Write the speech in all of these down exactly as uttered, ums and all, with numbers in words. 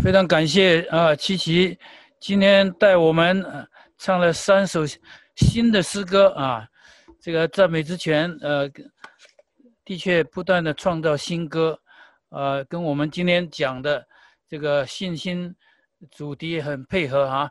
非常感谢啊，琪琪今天带我们唱了三首新的诗歌啊，这个赞美之泉，呃，的确不断的创造新歌，呃，跟我们今天讲的这个信心主题很配合啊。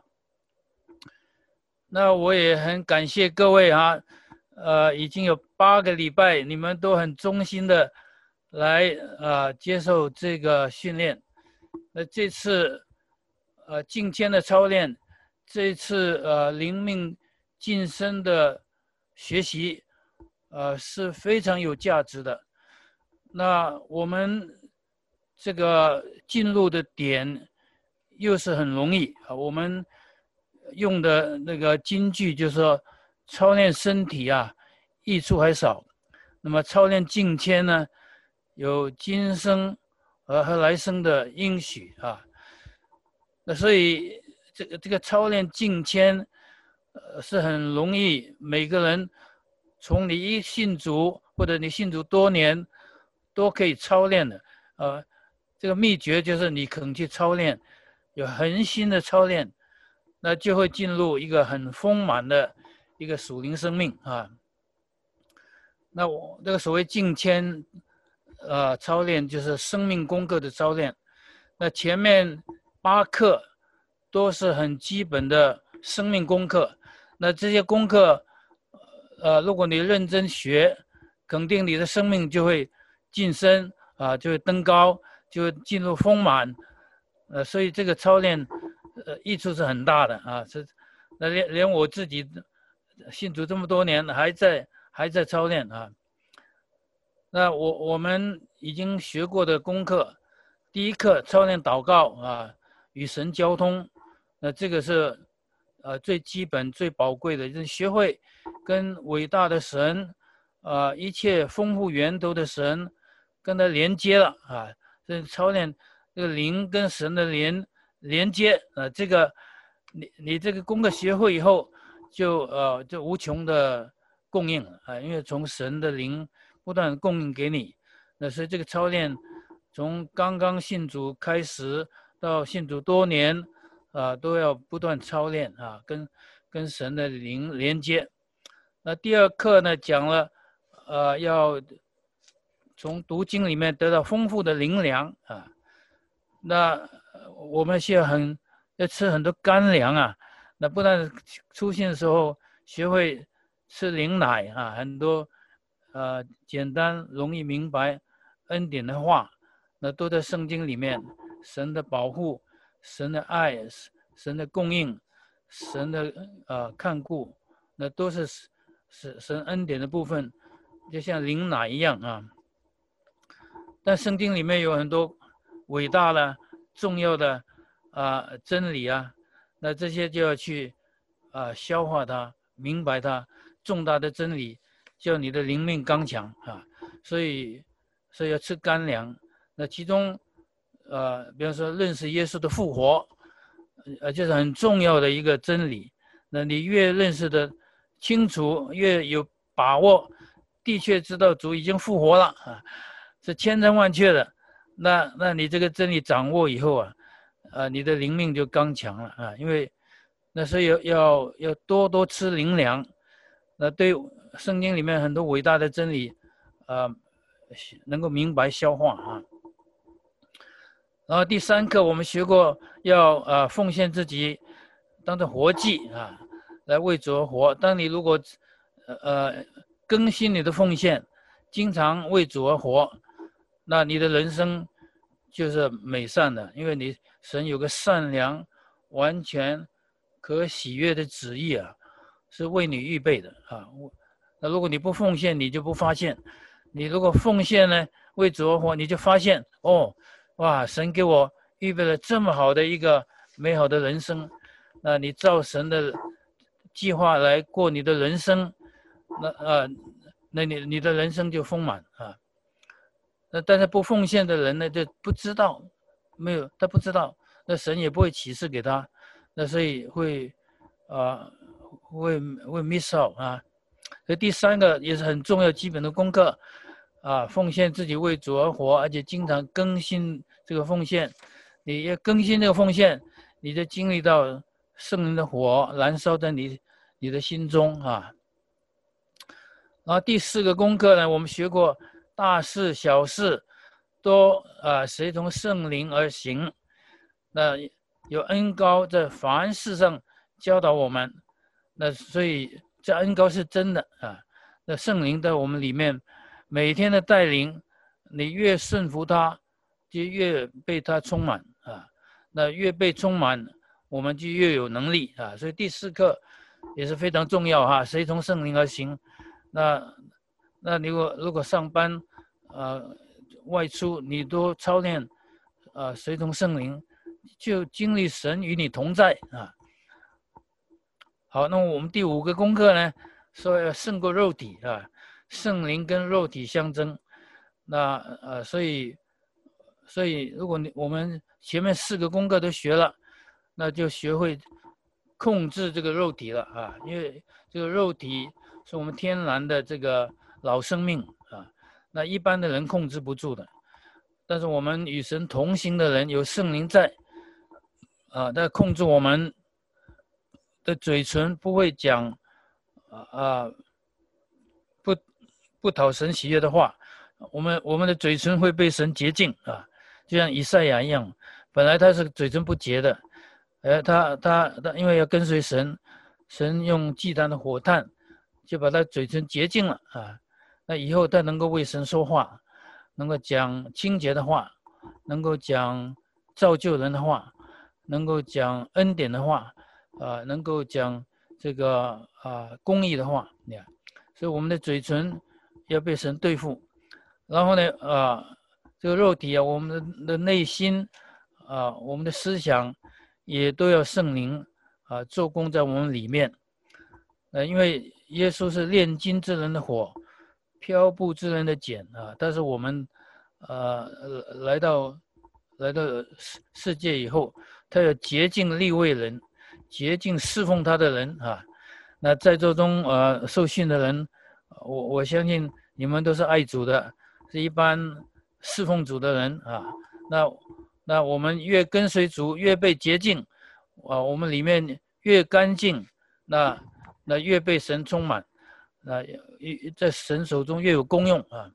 那我也很感谢各位啊，呃，已经有八个礼拜，你们都很忠心的来啊、呃、接受这个训练。那这次呃进阶的操练，这次呃灵命晋升的学习，呃是非常有价值的。那我们这个进入的点又是很容易啊，我们用的那个金句就是说，操练身体啊，益处还少；那么操练境迁呢，有今生和和来生的应许啊。那所以这个这个操练境迁，呃，是很容易，每个人从你一信主或者你信主多年，都可以操练的。呃，这个秘诀就是你肯去操练，有恒心的操练，那就会进入一个很丰满的一个属灵生命啊。那我这个所谓境迁，呃，操练就是生命功课的操练。那前面八课都是很基本的生命功课，那这些功课，呃，如果你认真学，肯定你的生命就会晋升啊，就会登高，就会进入丰满，呃，所以这个操练，呃，益处是很大的啊。是，那连连我自己信主这么多年，还在还在操练啊。那我我们已经学过的功课，第一课操练祷告啊，与神交通，那这个是呃最基本最宝贵的，就是学会跟伟大的神，啊一切丰富源头的神跟他连接了啊，这操练这个灵跟神的连连接啊，这个你你这个功课学会以后，就呃就无穷的供应啊，因为从神的灵不断供应给你，那所以这个操练从刚刚信主开始到信主多年啊，都要不断操练啊，跟跟神的灵连接。那第二课呢，讲了呃要从读经里面得到丰富的灵粮啊，那我们需要很要吃很多干粮啊，那不但出现的时候学会吃灵奶啊，很多呃简单容易明白恩典的话，那都在圣经里面，神的保护，神的爱，神的供应，神的呃看顾，那都是是神恩典的部分，就像灵奶一样啊。但圣经里面有很多伟大的、重要的啊、呃、真理啊，那这些就要去啊、呃、消化它，明白它。重大的真理叫你的灵命刚强啊，所以所以要吃干粮。那其中呃，比方说认识耶稣的复活，呃，就是很重要的一个真理。那你越认识的清楚，越有把握，的确知道主已经复活了啊，是千真万确的。那那你这个真理掌握以后啊，呃，你的灵命就刚强了啊，因为那所以要要要多多吃灵粮。那对圣经里面很多伟大的真理，呃，能够明白消化啊。然后第三课我们学过要呃奉献自己，当成活祭啊，来为主而活。当你如果呃更新你的奉献，经常为主而活，那你的人生就是美善的，因为你神有个善良、完全可喜悦的旨意啊，是为你预备的啊。那如果你不奉献，你就不发现；你如果奉献呢，为主而活，你就发现哦。哇，神给我预备了这么好的一个美好的人生，那你照神的计划来过你的人生，那呃，那你你的人生就丰满啊。那但是不奉献的人呢，就不知道，没有他不知道，那神也不会启示给他，那所以会啊、呃、会会 miss out 啊。所以第三个也是很重要基本的功课。啊，奉献自己为主而活，而且经常更新这个奉献， 你要更新这个奉献，你就经历到圣灵的火燃烧在你你的心中啊。然后第四个功课呢，我们学过大事小事都啊随从圣灵而行。那有恩膏在凡事上教导我们，那所以这恩膏是真的啊。那圣灵在我们里面每天的带领，你越顺服他，就越被他充满啊。那越被充满，我们就越有能力啊。所以第四课也是非常重要哈，随从圣灵而行。那那如果如果上班呃外出，你都操练呃随从圣灵，就经历神与你同在啊。好，那我们第五个功课呢，说要胜过肉体啊，圣灵跟肉体相争。那呃，所以所以如果你我们前面四个功课都学了，那就学会控制这个肉体了啊，因为这个肉体是我们天然的这个老生命啊，那一般的人控制不住的。但是我们与神同行的人，有圣灵在啊，在控制我们的嘴唇，不会讲啊啊不不讨神喜悦的话。我们我们的嘴唇会被神洁净啊，就像以赛亚一样，本来他是嘴唇不洁的，呃，他他他因为要跟随神，神用祭坛的火炭就把他嘴唇洁净了啊。那以后他能够为神说话，能够讲清洁的话，能够讲造就人的话，能够讲恩典的话，啊、呃，能够讲这个啊、呃、公义的话，你看，所以我们的嘴唇要被神对付。然后呢，啊、呃，这个肉体啊，我们的内心啊、呃，我们的思想也都要圣灵啊、呃、做工在我们里面。呃，因为耶稣是炼金之人的火，漂布之人的碱啊。但是我们呃来到来到世界以后，他要洁净利未人，洁净侍奉他的人啊。那在座中呃受训的人，我我相信你们都是爱主的。是一般侍奉主的人啊，那那我们越跟随主，越被洁净啊，我们里面越干净，那那越被神充满，那在神手中越有功用啊。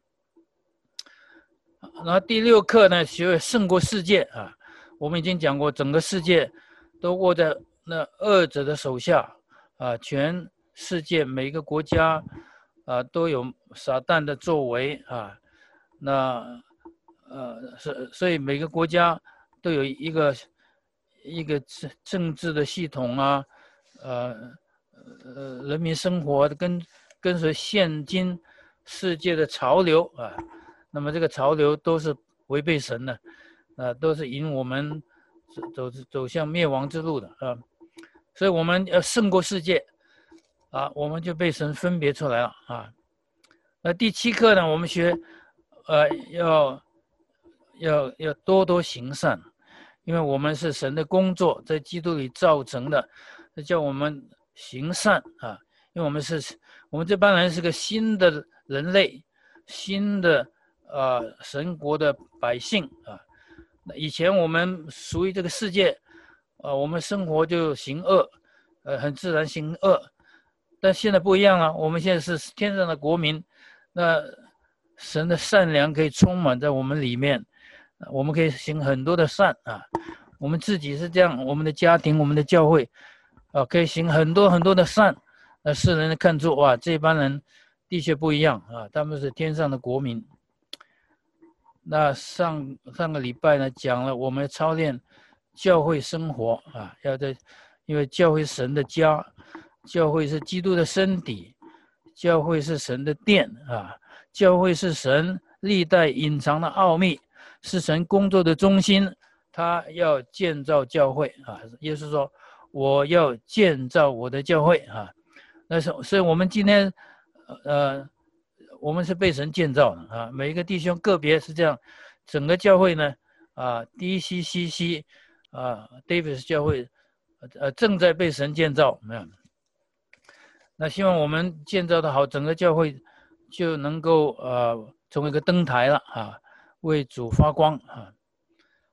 然后第六课呢，学会胜过世界啊。我们已经讲过，整个世界都握在那恶者的手下啊，全世界每个国家啊都有撒旦的作为啊。那呃，所所以每个国家都有一个一个政政治的系统啊，呃呃，人民生活跟跟随现今世界的潮流啊，那么这个潮流都是违背神的，啊，都是引我们走走走向灭亡之路的啊，所以我们要胜过世界啊，我们就被神分别出来了啊。那第七课呢，我们学。呃，要要要多多行善，因为我们是神的工作，在基督里造成的，叫我们行善啊。因为我们是，我们这帮人是个新的人类，新的呃神国的百姓啊。以前我们属于这个世界，啊、呃，我们生活就行恶，呃，很自然行恶。但现在不一样了，我们现在是天上的国民，那。神的善良可以充满在我们里面，我们可以行很多的善啊。我们自己是这样，我们的家庭、我们的教会啊，可以行很多很多的善。那世人看出哇，这帮人的确不一样啊，他们是天上的国民。那上上个礼拜呢，讲了我们操练教会生活啊，要在，因为教会神的家，教会是基督的身体，教会是神的殿啊。教会是神历代隐藏的奥秘，是神工作的中心。他要建造教会啊，耶稣说：“我要建造我的教会啊。”那是，所以我们今天，呃，我们是被神建造的啊。每一个弟兄个别是这样，整个教会呢，啊 ，D C C C 啊 ，Davis 教会，呃，正在被神建造。没有？那希望我们建造的好，整个教会。就能够呃成为一个灯台了啊，为主发光啊。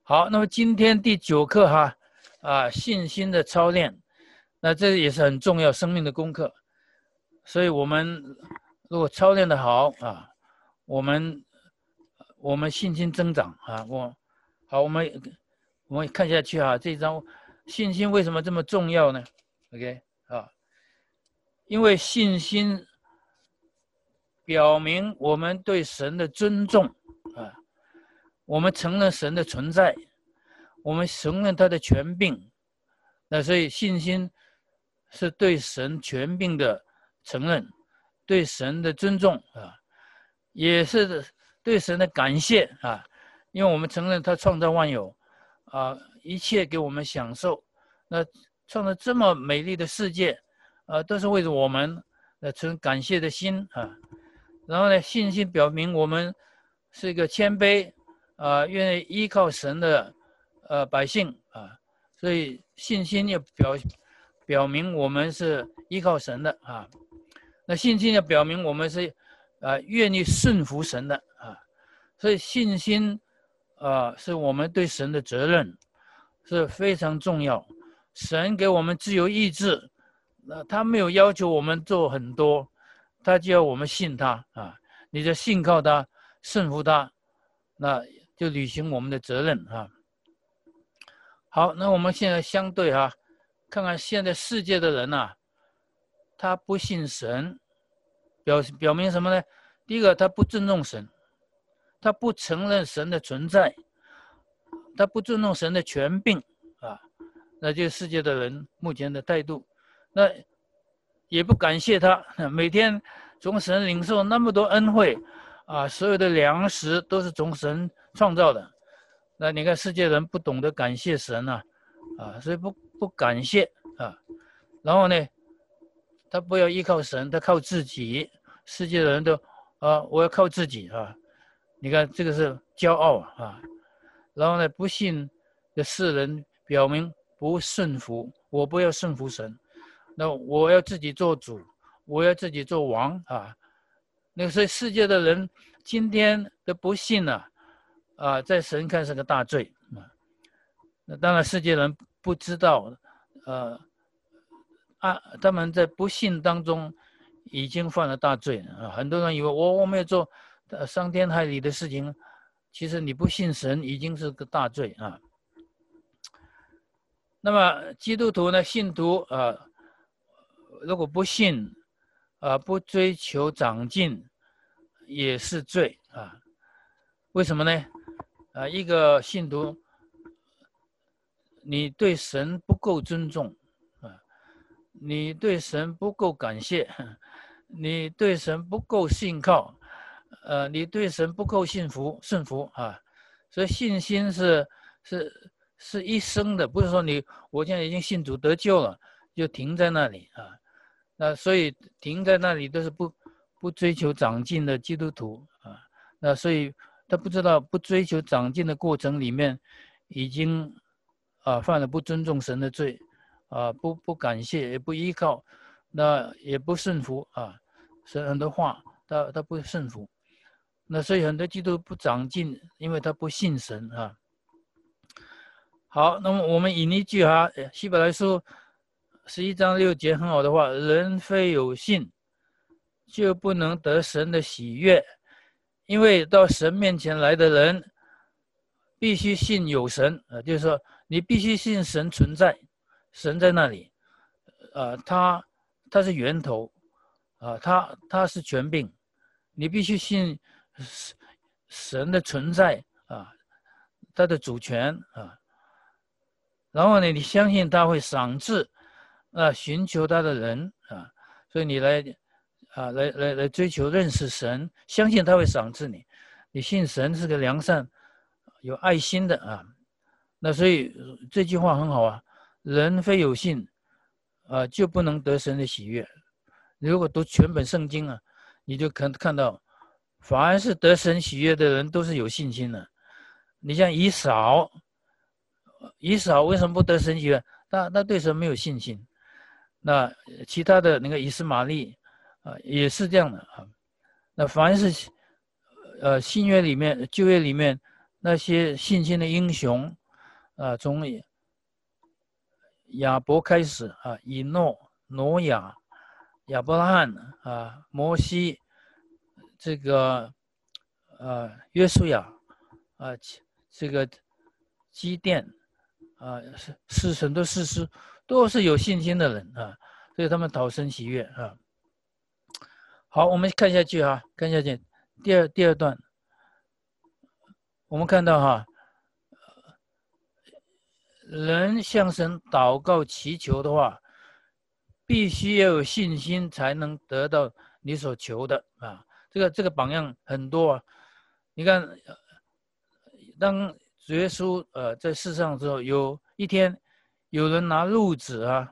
好，那么今天第九课哈，啊，信心的操练，那这也是很重要生命的功课。所以我们如果操练的好啊，我们我们信心增长啊。我好，我们我们看下去啊，这一章信心为什么这么重要呢 ？OK 啊，因为信心表明我们对神的尊重啊，我们承认神的存在，我们承认他的权柄。那所以信心是对神权柄的承认，对神的尊重啊，也是对神的感谢啊，因为我们承认他创造万有啊，一切给我们享受，那创造这么美丽的世界啊，都是为了我们，呃，存感谢的心啊。然后呢，信心表明我们是一个谦卑啊，愿意依靠神的呃百姓啊，所以信心也表表明我们是依靠神的啊。那信心也表明我们是啊愿意顺服神的啊。所以信心啊是我们对神的责任，是非常重要。神给我们自由意志，那他没有要求我们做很多。他就要我们信他啊，你就信靠他，顺服他，那就履行我们的责任啊。好，那我们现在相对哈、啊，看看现在世界的人呐、啊，他不信神，表表明什么呢？第一个，他不尊重神，他不承认神的存在，他不尊重神的权柄啊，那就是世界的人目前的态度。那也不感谢他，每天从神领受那么多恩惠啊，所有的粮食都是从神创造的。那你看世界人不懂得感谢神啊，啊，所以不不感谢啊。然后呢，他不要依靠神，他靠自己。世界的人都啊，我要靠自己啊。你看这个是骄傲啊。然后呢，不信的世人表明不顺服，我不要顺服神。那我要自己做主，我要自己做王啊！那所以世界的人今天的不信呢、啊，啊，在神看是个大罪啊。那当然，世界人不知道，呃，啊，他们在不信当中已经犯了大罪啊。很多人以为我我没有做伤天害理的事情，其实你不信神已经是个大罪啊。那么基督徒呢，信徒啊。如果不信，啊，不追求长进，也是罪啊。为什么呢？啊，一个信徒，你对神不够尊重啊，你对神不够感谢，你对神不够信靠，呃，你对神不够信服顺服啊。所以信心是是是一生的，不是说你我现在已经信主得救了，就停在那里啊。那所以停在那里都是不不追求长进的基督徒啊。那所以他不知道不追求长进的过程里面，已经啊犯了不尊重神的罪啊，不不感谢也不依靠，那也不顺服啊，神很多话他他不顺服。那所以很多基督徒不长进，因为他不信神啊。好，那么我们引一句哈，希伯来书十一章六节很好的话，人非有信，就不能得神的喜悦，因为到神面前来的人，必须信有神啊，就是说你必须信神存在，神在那里，啊，他他是源头，啊，他他是权柄，你必须信神的存在啊，他的主权啊，然后呢，你相信他会赏赐。啊，寻求他的人啊，所以你来啊，来来来追求认识神，相信他会赏赐你。你信神是个良善、有爱心的啊。那所以这句话很好啊，人非有信啊，就不能得神的喜悦。如果读全本圣经啊，你就可看到，凡是得神喜悦的人都是有信心的。你像以扫，以扫为什么不得神喜悦？他他对神没有信心。那其他的那个以斯玛利啊，也是这样的啊。那凡是呃新约里面、旧约里面那些信心的英雄，啊，从亚伯开始啊，以诺、挪亚、亚伯拉罕啊、摩西，这个呃约书亚啊，这个基甸啊，是是很多事实都是有信心的人啊，所以他们讨神喜悦啊。好，我们看下去哈，看下去第二第二段，我们看到哈。人向神祷告祈求的话，必须要有信心才能得到你所求的啊。这个这个榜样很多啊。你看，当主耶稣呃在世上的时候，有一天有人拿褥子啊，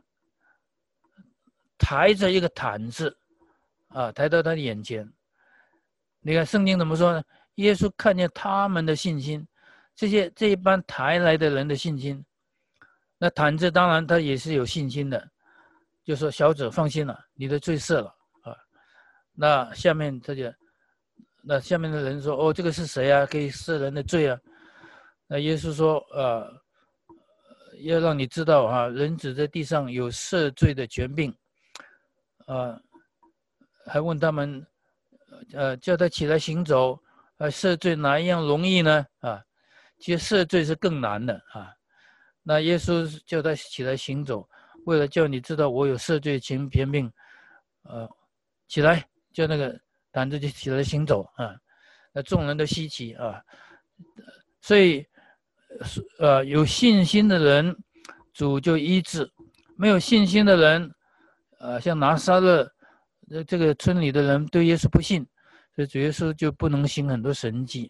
抬着一个毯子啊，抬到他的眼前。你看圣经怎么说呢？耶稣看见他们的信心，这些这一班抬来的人的信心。那毯子当然他也是有信心的，就说小子放心了，你的罪赦了啊。那下面他就，那下面的人说，哦，这个是谁啊？可以赦人的罪啊？那耶稣说，呃，要让你知道啊，人子在地上有赦罪的权柄，啊，还问他们，呃，叫他起来行走，呃，赦罪哪一样容易呢？啊，其实赦罪是更难的啊。那耶稣叫他起来行走，为了叫你知道我有赦罪权权柄，呃，起来，叫那个胆子就起来行走啊。那众人都稀奇啊，所以，呃，有信心的人，主就医治；没有信心的人，呃，像拿撒勒这个村里的人对耶稣不信，所以主耶稣就不能行很多神迹。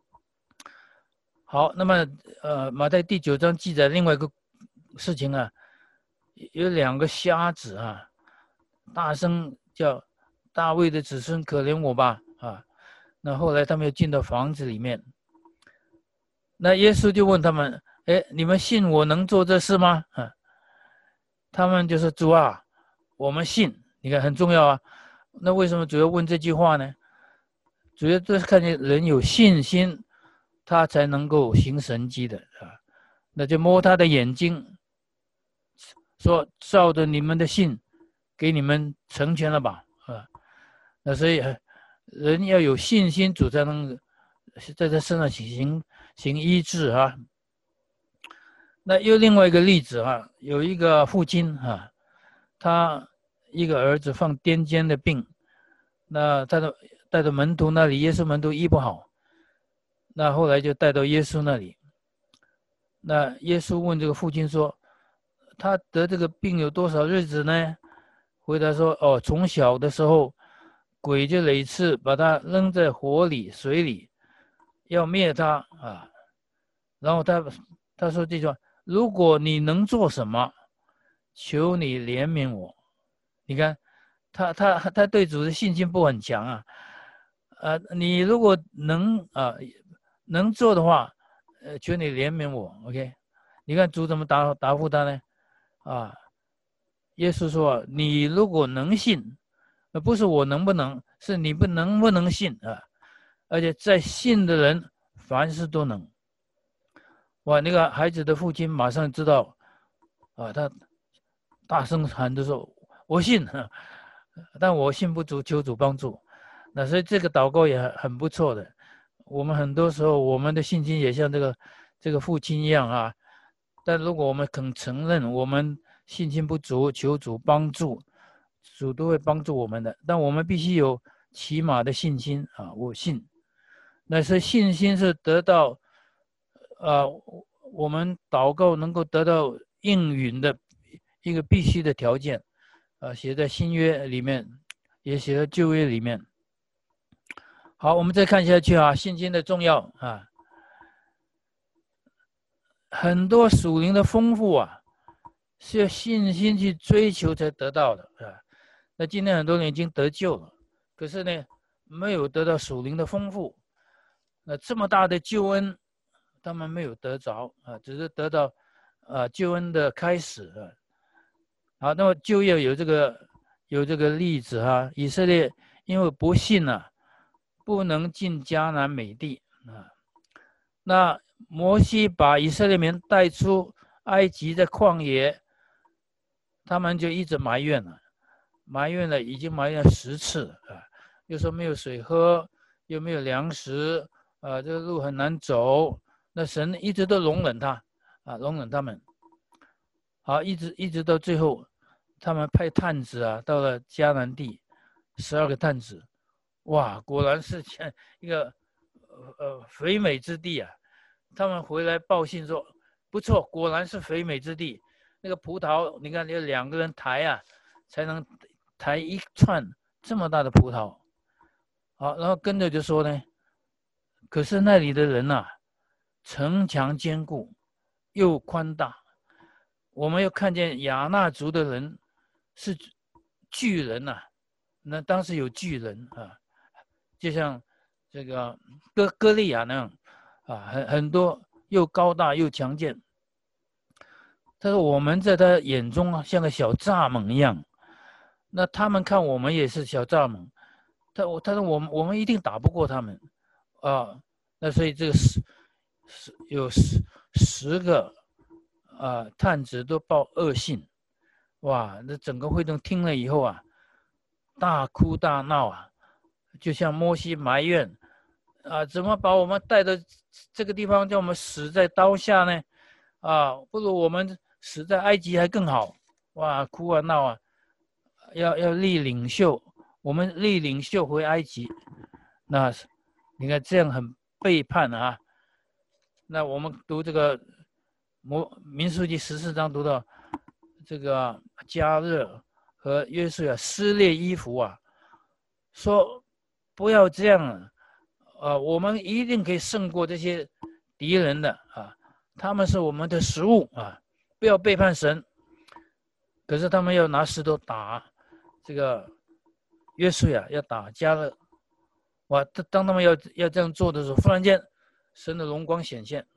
好，那么呃，马太第九章记载另外一个事情啊，有两个瞎子啊，大声叫大卫的子孙可怜我吧啊。那后来他们又进到房子里面，那耶稣就问他们：哎，你们信我能做这事吗？啊，他们就说：主啊，我们信。你看很重要啊。那为什么主要问这句话呢？主要就是看见人有信心，他才能够行神迹的啊。那就摸他的眼睛，说照着你们的信，给你们成全了吧啊。那所以人要有信心，主才能在他身上行行医治啊。那又另外一个例子啊，有一个父亲啊，他一个儿子犯癫痫的病，那他的带到门徒那里，耶稣门徒医不好，那后来就带到耶稣那里。那耶稣问这个父亲说：“他得这个病有多少日子呢？”回答说：“哦，从小的时候，鬼就每次把他扔在火里、水里，要灭他啊。然后他他说这句话。”如果你能做什么，求你怜悯我。你看，他他他对主的信心不很强啊。呃，你如果能啊、呃、能做的话，呃，求你怜悯我。OK， 你看主怎么答答复他呢？啊，耶稣说：“你如果能信，呃，不是我能不能，是你不能不能信啊。而且在信的人，凡事都能。”哇，那个孩子的父亲马上知道，啊，他大声喊着说：“我信，但我信不足，求主帮助。”那所以这个祷告也很很不错的。我们很多时候，我们的信心也像这个这个父亲一样啊。但如果我们肯承认我们信心不足，求主帮助，主都会帮助我们的。但我们必须有起码的信心啊，我信。那是信心是得到。呃，我们祷告能够得到应允的一个必须的条件，呃，写在新约里面，也写在旧约里面。好，我们再看下去啊，信心的重要啊，很多属灵的丰富啊，是要信心去追求才得到的啊。那今天很多人已经得救了，可是呢，没有得到属灵的丰富。那这么大的救恩，他们没有得着啊，只是得到啊救恩的开始啊。好，那么就要有这个有这个例子哈、啊，以色列因为不信啊，不能进迦南美地啊。 那摩西把以色列民带出埃及的旷野，他们就一直埋怨了，埋怨了，已经埋怨了十次啊，又说没有水喝，又没有粮食，啊，这个路很难走。那神一直都容忍他，啊，容忍他们，好，一直一直到最后，他们派探子啊，到了迦南地，十二个探子，哇，果然是一个呃肥美之地啊。他们回来报信说，不错，果然是肥美之地。那个葡萄，你看，有两个人抬啊，才能抬一串这么大的葡萄。好，然后跟着就说呢，可是那里的人啊，城墙坚固，又宽大。我们又看见亚衲族的人是巨人呐、啊，那当时有巨人啊，就像这个哥哥利亚那样啊，很很多又高大又强健。他说我们在他眼中啊，像个小蚱蜢一样。那他们看我们也是小蚱蜢。他他说我们我们一定打不过他们啊。那所以这个十十有十十个。啊，探子都报恶信，哇！那整个会众听了以后啊，大哭大闹啊，就像摩西埋怨啊，怎么把我们带到这个地方，叫我们死在刀下呢？啊，不如我们死在埃及还更好！哇，哭啊闹啊，要要立领袖，我们立领袖回埃及，那你看这样很背叛啊！那我们读这个。民数记十四章读到这个加热和约书亚撕裂衣服啊，说不要这样啊，呃，我们一定可以胜过这些敌人的啊，他们是我们的食物啊，不要背叛神。可是他们要拿石头打这个约书亚，要打加热，哇！当他们要要这样做的时候，忽然间神的荣光显现。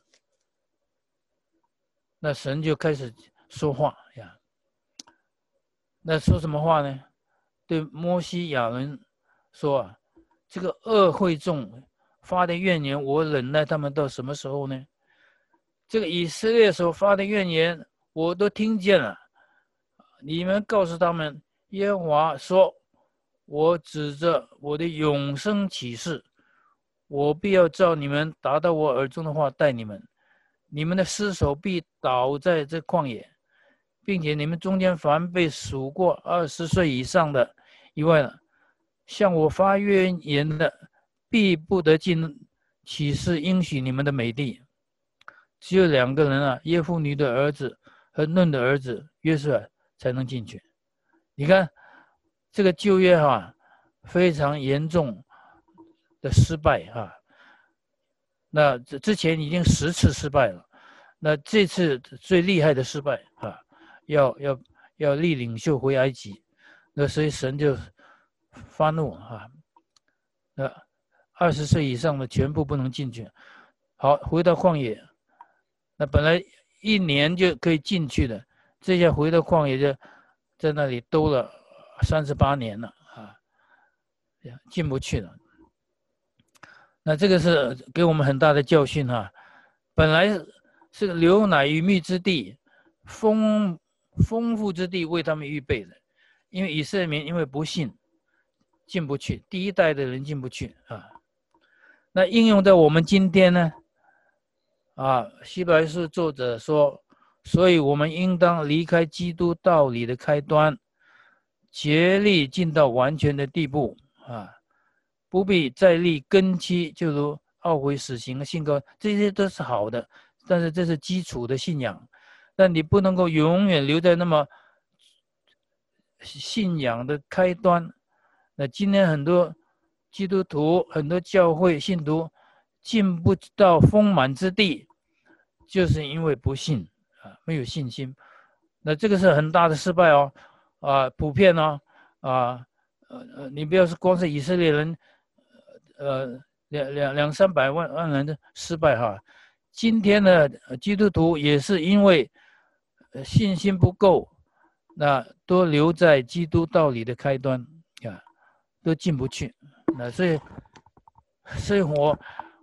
那神就开始说话呀，那说什么话呢？对摩西亚伦说啊，这个恶会众发的怨言，我忍耐他们到什么时候呢？这个以色列所发的怨言，我都听见了。你们告诉他们，耶和华说，我指着我的永生启示，我必要照你们达到我耳中的话待你们。你们的尸首必倒在这旷野，并且你们中间凡被数过二十岁以上的以外呢，向我发怨言的，必不得进启示应许你们的美地。只有两个人啊，耶夫尼的儿子和嫩的儿子约瑟才能进去。你看这个旧约哈、啊，非常严重的失败哈、啊。那之前已经十次失败了，那这次最厉害的失败啊，要要要立领袖回埃及，那所以神就发怒啊，那二十岁以上的全部不能进去。好，回到旷野，那本来一年就可以进去的，这下回到旷野就在那里兜了三十八年了啊，进不去了。那这个是给我们很大的教训哈、啊，本来是流奶与蜜之地，丰丰富之地为他们预备的，因为以色列民因为不信进不去，第一代的人进不去啊。那应用在我们今天呢？啊，希伯来书作者说，所以我们应当离开基督道理的开端，竭力进到完全的地步啊。不必再立根基，就如懊悔死刑、信告，这些都是好的，但是这是基础的信仰。但你不能够永远留在那么信仰的开端。那今天很多基督徒、很多教会信徒进不到丰满之地，就是因为不信啊，没有信心。那这个是很大的失败哦，啊，普遍哦，啊，呃，你不要是光是以色列人。呃，两两两三百万万人的失败哈，今天的基督徒也是因为信心不够，那都留在基督道理的开端啊，都进不去。那所以，所以我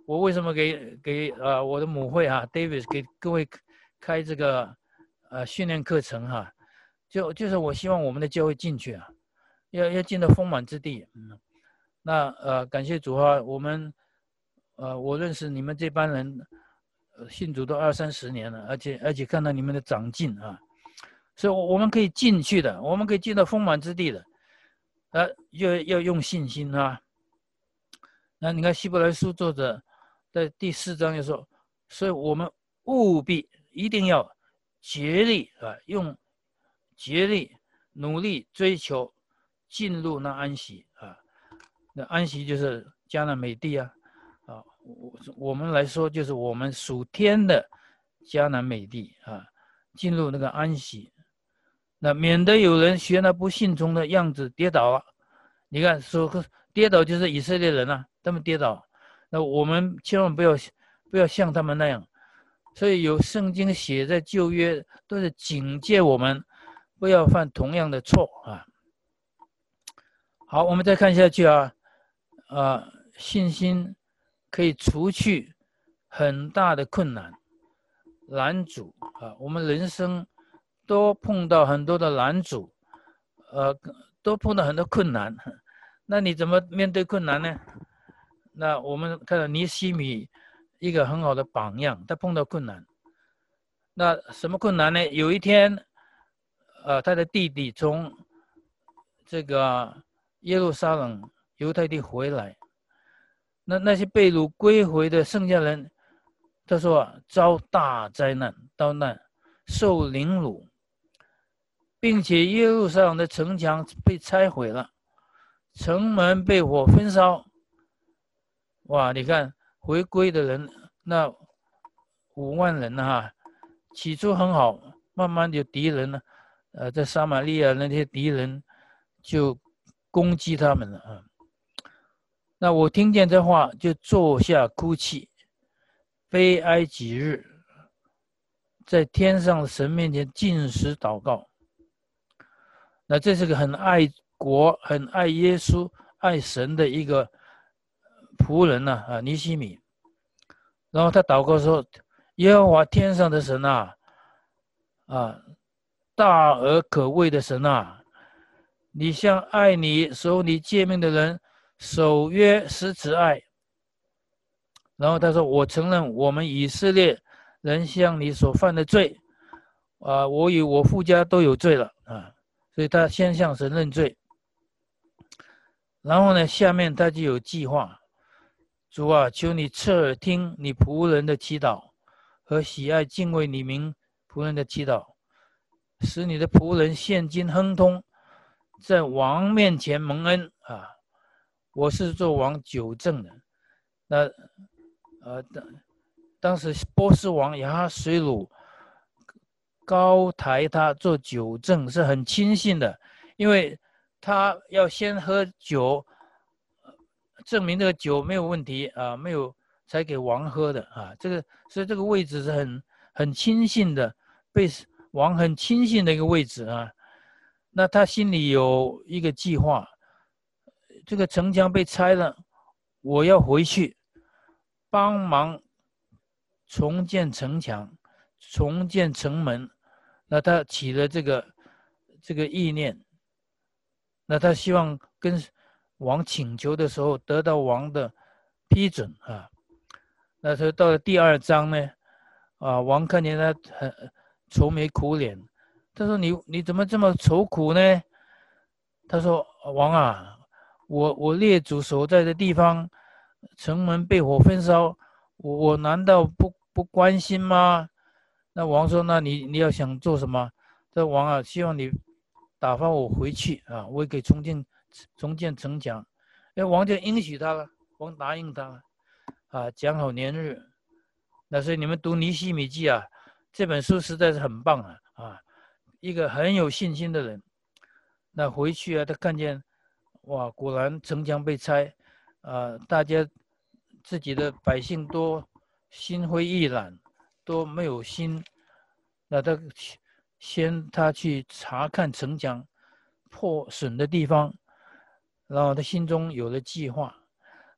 我为什么给给啊、呃、我的母会啊 Davis 给各位开这个呃训练课程哈、啊，就就是我希望我们的教会进去啊，要要进到丰满之地。嗯，那呃感谢主啊，我们呃我认识你们这班人，呃、信主都二三十年了，而且而且看到你们的长进啊，所以我们可以进去的，我们可以进到丰满之地的，呃要要用信心啊。那你看希伯来书作者在第四章就说，所以我们务必一定要竭力啊，用竭力努力追求进入那安息啊。那安息就是迦南美地啊，啊，我我们来说就是我们属天的迦南美地啊，进入那个安息，那免得有人学那不信从的样子跌倒了。你看说跌倒就是以色列人啊，他们跌倒，那我们千万不要不要像他们那样。所以有圣经写在旧约都是警戒我们不要犯同样的错啊。好，我们再看下去啊，啊，信心可以除去很大的困难拦阻啊，我们人生都碰到很多的拦阻，呃，都碰到很多困难。那你怎么面对困难呢？那我们看到尼希米一个很好的榜样，他碰到困难。那什么困难呢？有一天，呃，他的弟弟从这个耶路撒冷犹太地回来，那那些被掳归回的剩下人，他说遭大灾难、遭难、受凌辱，并且耶路撒冷的城墙被拆毁了，城门被火焚烧。哇，你看回归的人那五万人哈，起初很好，慢慢有敌人呢，呃，在撒玛利亚那些敌人就攻击他们了啊。那我听见这话就坐下哭泣，悲哀几日，在天上的神面前禁食祷告。那这是个很爱国、很爱耶稣、爱神的一个仆人呐、啊，啊，尼希米。然后他祷告说：“耶和华天上的神啊，啊，大而可畏的神啊，你向爱你、守你诫命的人守约施慈爱。”然后他说：“我承认我们以色列人向你所犯的罪，啊，我与我父家都有罪了啊。”所以他先向神认罪。然后呢，下面他就有计划。主啊，求你侧耳听你仆人的祈祷，和喜爱敬畏你名仆人的祈祷，使你的仆人现今亨通，在王面前蒙恩啊！我是做王纠正的。那呃，当当时波斯王亚哈水鲁高抬他做纠正是很轻信的，因为他要先喝酒，证明这个酒没有问题啊，没有才给王喝的啊。这个所以这个位置是很很轻信的，被王很轻信的一个位置啊。那他心里有一个计划，这个城墙被拆了，我要回去帮忙重建城墙，重建城门。那他起了这个这个意念，那他希望跟王请求的时候得到王的批准啊。那时候到了第二章呢，啊，王看见他很愁眉苦脸，他说：“你你怎么这么愁苦呢？”他说：“王啊，我我列祖所在的地方，城门被火焚烧，我我难道不不关心吗？”那王说：“那你你要想做什么？”这王啊，希望你打发我回去啊，我也可以重建重建城墙。那王就应许他了，王答应他了，啊，讲好年日。那所以你们读尼希米记啊，这本书实在是很棒啊啊，一个很有信心的人。那回去啊，他看见，哇，果然城墙被拆，啊，大家自己的百姓都心灰意懒，都没有心。那他先他去查看城墙破损的地方，然后他心中有了计划，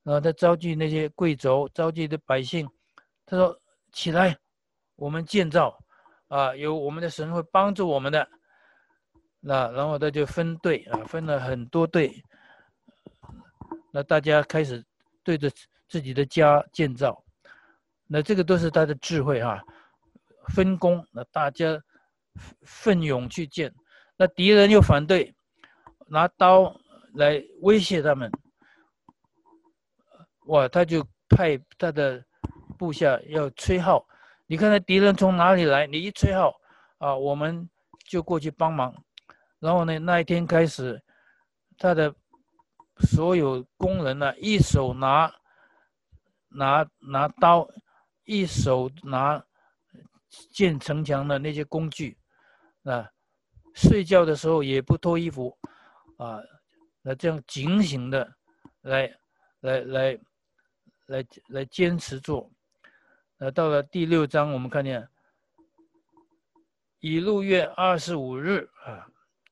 然后他召集那些贵族，召集的百姓，他说：“起来，我们建造，啊，有我们的神会帮助我们的。”那然后他就分队啊，分了很多队，那大家开始对着自己的家建造。那这个都是他的智慧哈、啊，分工，那大家奋勇去建。那敌人又反对，拿刀来威胁他们。哇，他就派他的部下要吹号，你看那敌人从哪里来？你一吹号啊，我们就过去帮忙。然后呢，那一天开始，他的所有工人呢、啊，一手拿拿拿刀，一手拿建城墙的那些工具，啊，睡觉的时候也不脱衣服，啊，那这样警醒的来来来来来坚持做。呃，到了第六章，我们看见以路月二十五日啊，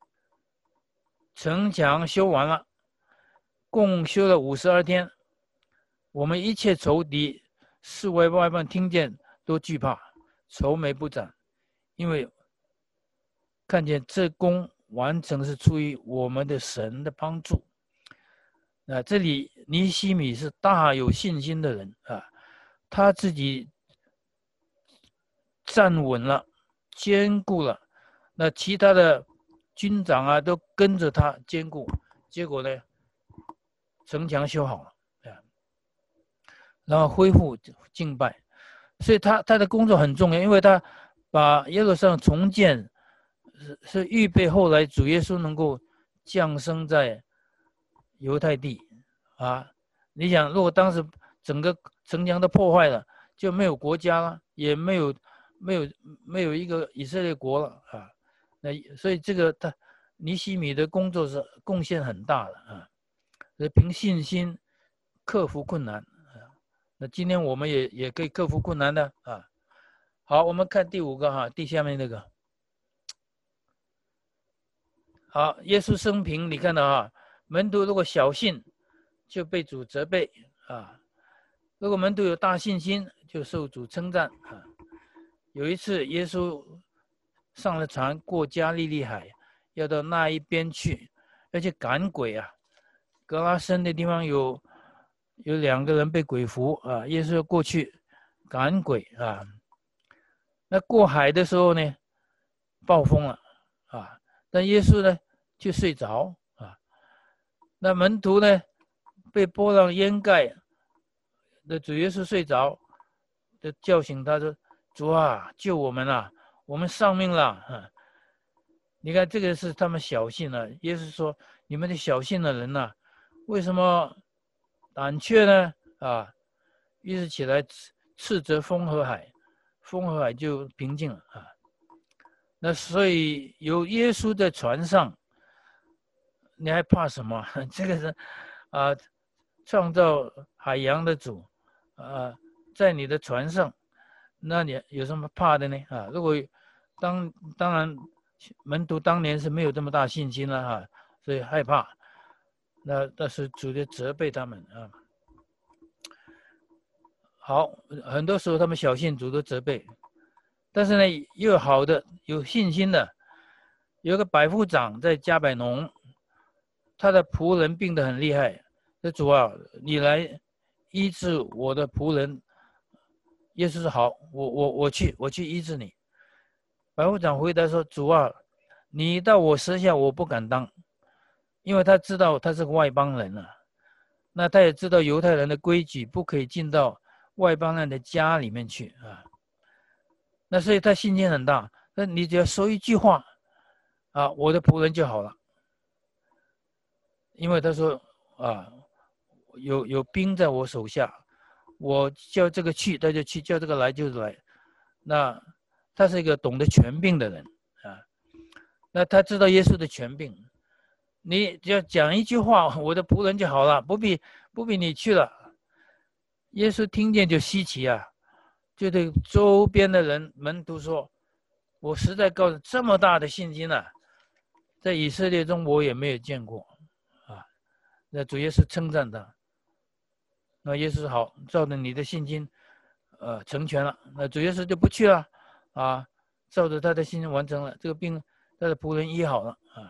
城墙修完了，共修了五十二天。我们一切仇敌、四围外邦听见都惧怕，愁眉不展，因为看见这功完成是出于我们的神的帮助。啊，这里尼希米是大有信心的人啊，他自己站稳了，坚固了，那其他的军长啊都跟着他坚固，结果呢，城墙修好了，啊，然后恢复敬拜，所以他他的工作很重要，因为他把耶路撒冷重建，是是预备后来主耶稣能够降生在犹太地啊。你想，如果当时整个城墙都破坏了，就没有国家了，也没有没有没有一个以色列国了啊。那所以这个他尼希米的工作是贡献很大的啊，凭信心克服困难啊。那今天我们也也可以克服困难的啊。好，我们看第五个哈，第下面那个。好，耶稣生平，你看到啊，门徒如果小信，就被主责备啊；如果门徒有大信心，就受主称赞啊。有一次，耶稣上了船过加利利海，要到那一边去，而且赶鬼啊。格拉森的地方有有两个人被鬼附啊，耶稣要过去赶鬼啊。那过海的时候呢，暴风了啊，但耶稣呢就睡着啊。那门徒呢被波浪淹盖，那主耶稣睡着，就叫醒他说：“主啊，救我们啊，我们丧命了。啊”你看这个是他们小信了、啊。耶稣说：“你们的小信的人呐、啊，为什么胆怯呢？”啊，于是起来斥责风和海，风和海就平静了啊。那所以有耶稣在船上，你还怕什么？这个是啊，创造海洋的主啊，在你的船上，那你有什么怕的呢？啊，如果当当然门徒当年是没有这么大信心了哈、啊，所以害怕。那但是主就责备他们啊。好，很多时候他们小信主都责备，但是呢，又有好的有信心的，有个百夫长在加百农，他的仆人病得很厉害，说主啊，你来医治我的仆人。耶稣说好，我我我去，我去医治你。百夫长回答说：“主啊，你到我舍下，我不敢当，因为他知道他是个外邦人啊，那他也知道犹太人的规矩，不可以进到外邦人的家里面去啊。那所以他信心很大，那你只要说一句话啊，我的仆人就好了。因为他说啊，有有兵在我手下，我叫这个去，他就去；叫这个来，就是来。那他是一个懂得权柄的人啊，那他知道耶稣的权柄，你只要讲一句话，我的仆人就好了，不必不必你去了。耶稣听见就稀奇啊，就对周边的人门徒说：“我实在告诉这么大的信心啊，在以色列中我也没有见过啊。”那主耶稣称赞他， 那耶稣说好，照着你的信心，呃，成全了。那主耶稣就不去了啊，照着他的信心完成了，这个病他的仆人医好了啊。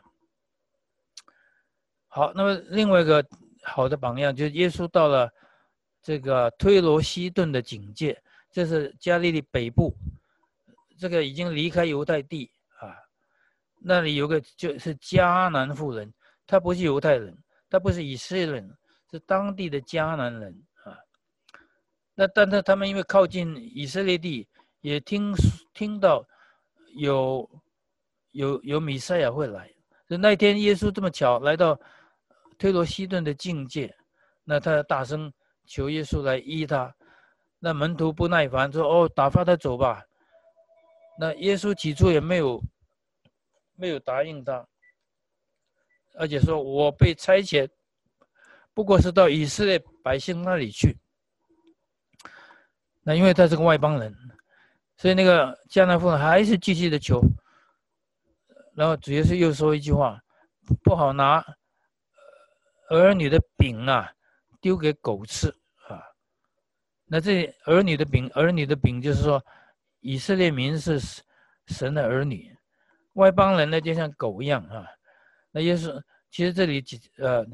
好，那么另外一个好的榜样就是耶稣到了这个推罗西顿的境界，这是加利利北部，这个已经离开犹太地啊。那里有个就是迦南妇人，她不是犹太人，她不是以色列人，是当地的迦南人啊。那但是他们因为靠近以色列地，也听听到有有有弥赛亚会来。就那天耶稣这么巧来到推罗西顿的境界，那他大声求耶稣来医他。那门徒不耐烦说：“哦，打发他走吧。”那耶稣起初也没有没有答应他，而且说：“我被差遣，不过是到以色列百姓那里去。”那因为他是个外邦人，所以那个迦南妇人还是继续的求。然后主耶稣又说一句话：“不好拿儿女的饼啊丢给狗吃啊。”那这儿女的饼，儿女的饼就是说，以色列民是神的儿女，外邦人呢就像狗一样啊。那耶稣其实这里呃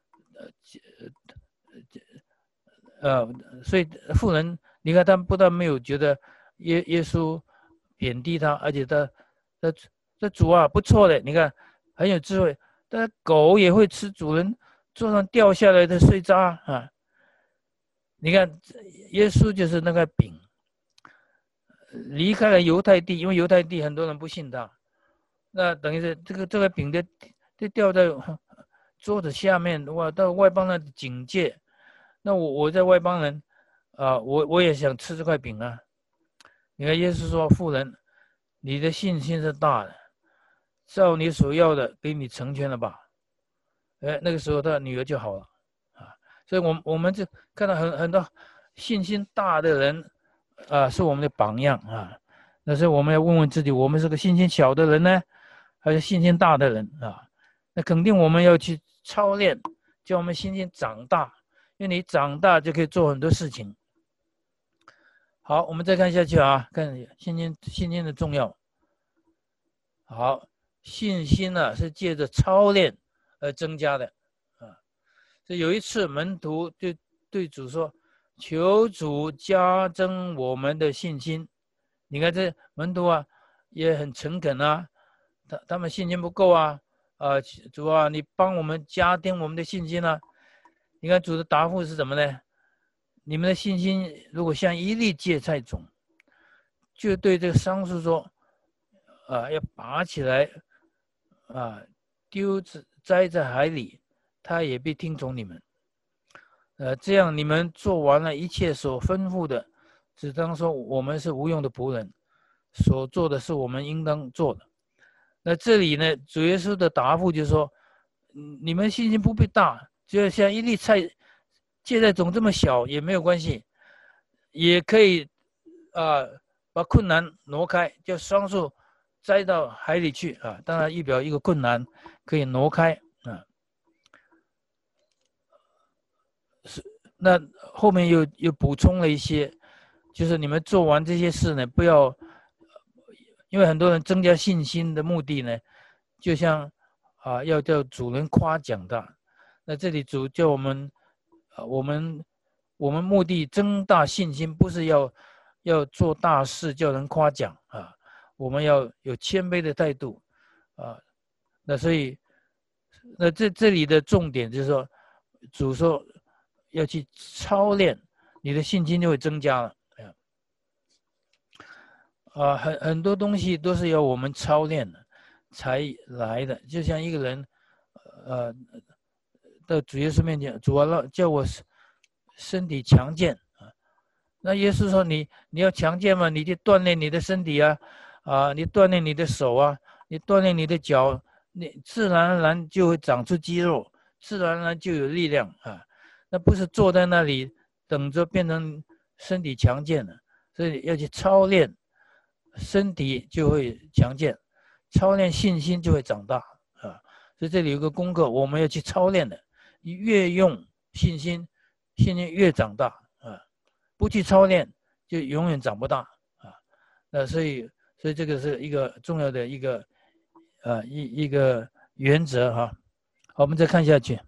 呃，所以妇人，你看他不但没有觉得耶耶稣贬低他，而且他他这主啊不错的，你看很有智慧。但狗也会吃主人桌上掉下来的碎渣啊！你看耶稣就是那个饼，离开了犹太地，因为犹太地很多人不信他，那等于是这个这个饼就就掉在桌子下面，哇，到外邦人的警戒。那我我在外邦人啊，我我也想吃这块饼啊。你看耶稣说：“妇人，你的信心是大的，照你所要的给你成全了吧。”哎，那个时候他女儿就好了啊。所以我们我们就看到很很多信心大的人啊，是我们的榜样啊。那所以我们要问问自己，我们是个信心小的人呢，还是信心大的人啊？那肯定我们要去操练，叫我们信心长大，因为你长大就可以做很多事情。好，我们再看下去啊，看信心信心的重要。好，信心呢、啊、是借着操练而增加的啊。所以有一次门徒就对主说：“求主加增我们的信心。”你看这门徒啊也很诚恳啊，他他们信心不够啊，啊主啊，你帮我们加添我们的信心啊。你看主的答复是什么呢？你们的信心如果像一粒芥菜种，就对这个桑树说，啊，要拔起来，啊，丢栽在海里，他也必听从你们。呃，这样你们做完了一切所吩咐的，只当说我们是无用的仆人，所做的是我们应当做的。那这里呢，主耶稣的答复就是说，你们信心不必大，就像一粒菜芥菜种这么小也没有关系，也可以啊、呃、把困难挪开，叫桑树栽到海里去啊。当然预表一个困难可以挪开啊。是，那后面又又补充了一些，就是你们做完这些事呢，不要，因为很多人增加信心的目的呢，就像啊要叫主人夸奖他。那这里主叫我们。啊，我们我们目的增大信心，不是要要做大事叫人夸奖啊，我们要有谦卑的态度啊。那所以，那这这里的重点就是说，主说要去操练，你的信心就会增加了。啊，很很多东西都是要我们操练的才来的，就像一个人，呃。到主耶稣面前，主啊，叫我身体强健啊。那耶稣说你你要强健嘛，你就锻炼你的身体啊，啊，你锻炼你的手啊，你锻炼你的脚，你自然而然就会长出肌肉，自然而然就有力量啊。那不是坐在那里等着变成身体强健了，所以要去操练，身体就会强健，操练信心就会长大啊。所以这里有个功课，我们要去操练的。你越用信心， 信心越长大啊，不去操练就永远长不大啊。那所以所以这个是一个重要的一个呃一一个原则哈。好，我们再看下去。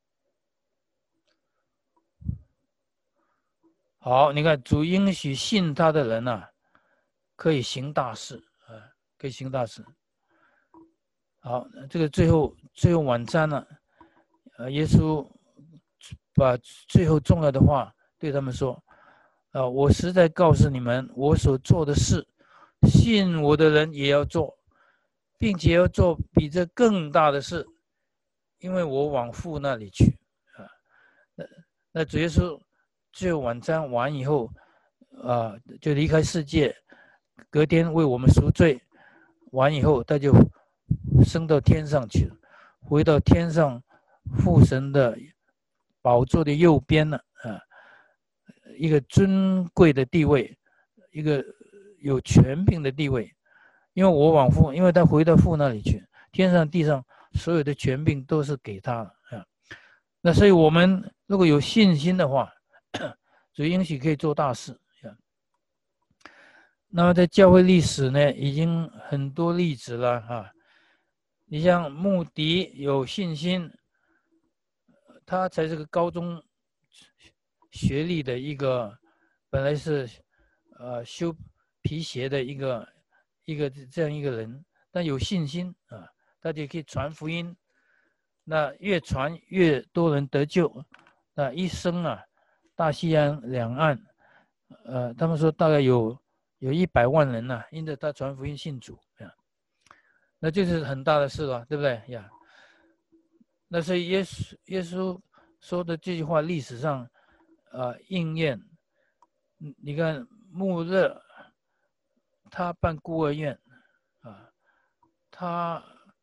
好，你看主应许信他的人啊，可以行大事啊，可以行大事。好，这个最后最后晚餐呢、啊，呃，耶稣把最后重要的话对他们说：啊，我实在告诉你们，我所做的事，信我的人也要做，并且要做比这更大的事，因为我往父那里去啊。那那主耶稣最后晚餐完以后啊，就离开世界，隔天为我们赎罪，完以后他就升到天上去了，回到天上父神的宝座的右边了啊，一个尊贵的地位，一个有权柄的地位。因为我往父，因为他回到父那里去，天上地上所有的权柄都是给他了啊。那所以我们如果有信心的话，主应许可以做大事。那么在教会历史呢，已经很多例子了啊。你像穆迪有信心，他才是个高中学历的一个，本来是呃修皮鞋的一个一个这样一个人，但有信心啊，他就可以传福音。那越传越多人得救，那一生啊，大西洋两岸，呃，他们说大概有有一百万人呐、啊，因着他传福音信主呀，那就是很大的事了，对不对呀？那所以耶稣耶稣说的这句话，历史上啊、呃、应验。你看穆勒，他办孤儿院啊，他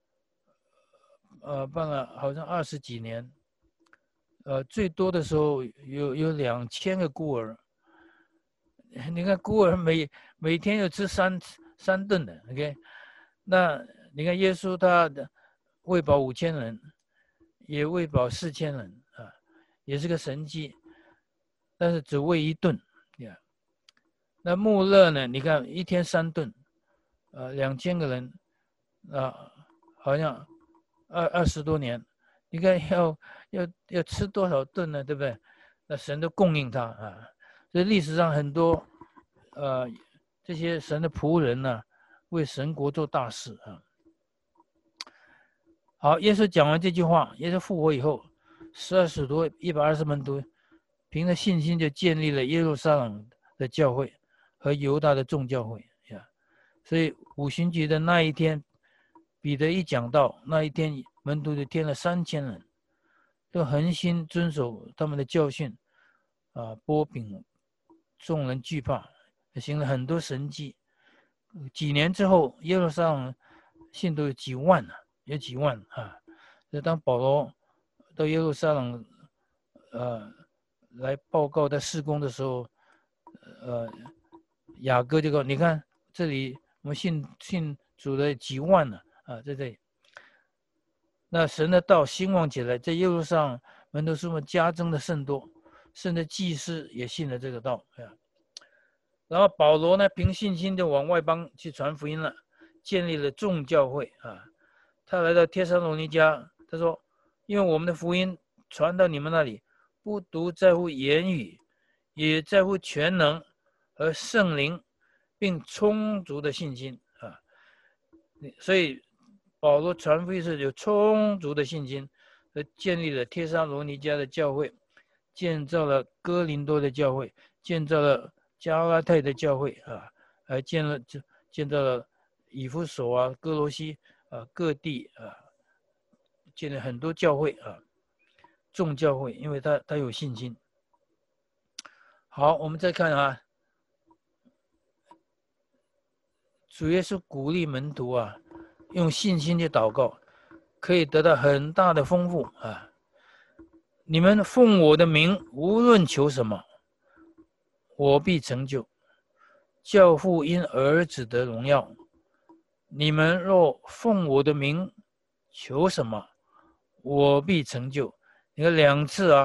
呃办了好像二十几年，呃最多的时候有有两千个孤儿。你看孤儿每每天要吃三三顿的 ，OK？ 那你看耶稣他喂饱五千人，也喂饱四千人啊，也是个神迹，但是只喂一顿呀。那穆勒呢？你看一天三顿，呃，两千个人啊，好像二二十多年，你看要要要吃多少顿呢？对不对？那神都供应他啊。所以历史上很多呃这些神的仆人呢、啊，为神国做大事啊。好，耶稣讲完这句话，耶稣复活以后，十二使徒一百二十门徒，凭着信心就建立了耶路撒冷的教会和犹大的众教会呀。所以五旬节的那一天，彼得一讲道，那一天门徒就添了三千人，都恒心遵守他们的教训啊，拨饼，众人惧怕，行了很多神迹。几年之后，耶路撒冷信徒有几万了、啊，有几万啊！所以当保罗到耶路撒冷，呃，来报告他事工的时候，呃，雅各就说：“你看这里，我们信信主的几万了啊，在这里。那神的道兴旺起来，在耶路撒冷门徒数目加增的甚多，甚至祭司也信了这个道啊。”然后保罗呢，凭信心就往外邦去传福音了，建立了众教会啊。他来到帖撒罗尼迦，他说：“因为我们的福音传到你们那里，不独在乎言语，也在乎全能和圣灵，并充足的信心啊。”所以保罗传福音是有充足的信心，和建立了帖撒罗尼迦的教会，建造了哥林多的教会，建造了加拉太的教会啊，还建了建造了以弗所啊、哥罗西啊各地啊，建了很多教会啊，众教会，因为他他有信心。好，我们再看啊，主耶稣鼓励门徒啊，用信心去祷告，可以得到很大的丰富啊。你们奉我的名，无论求什么，我必成就。教父因儿子得荣耀。你们若奉我的名求什么，我必成就。你看两次啊，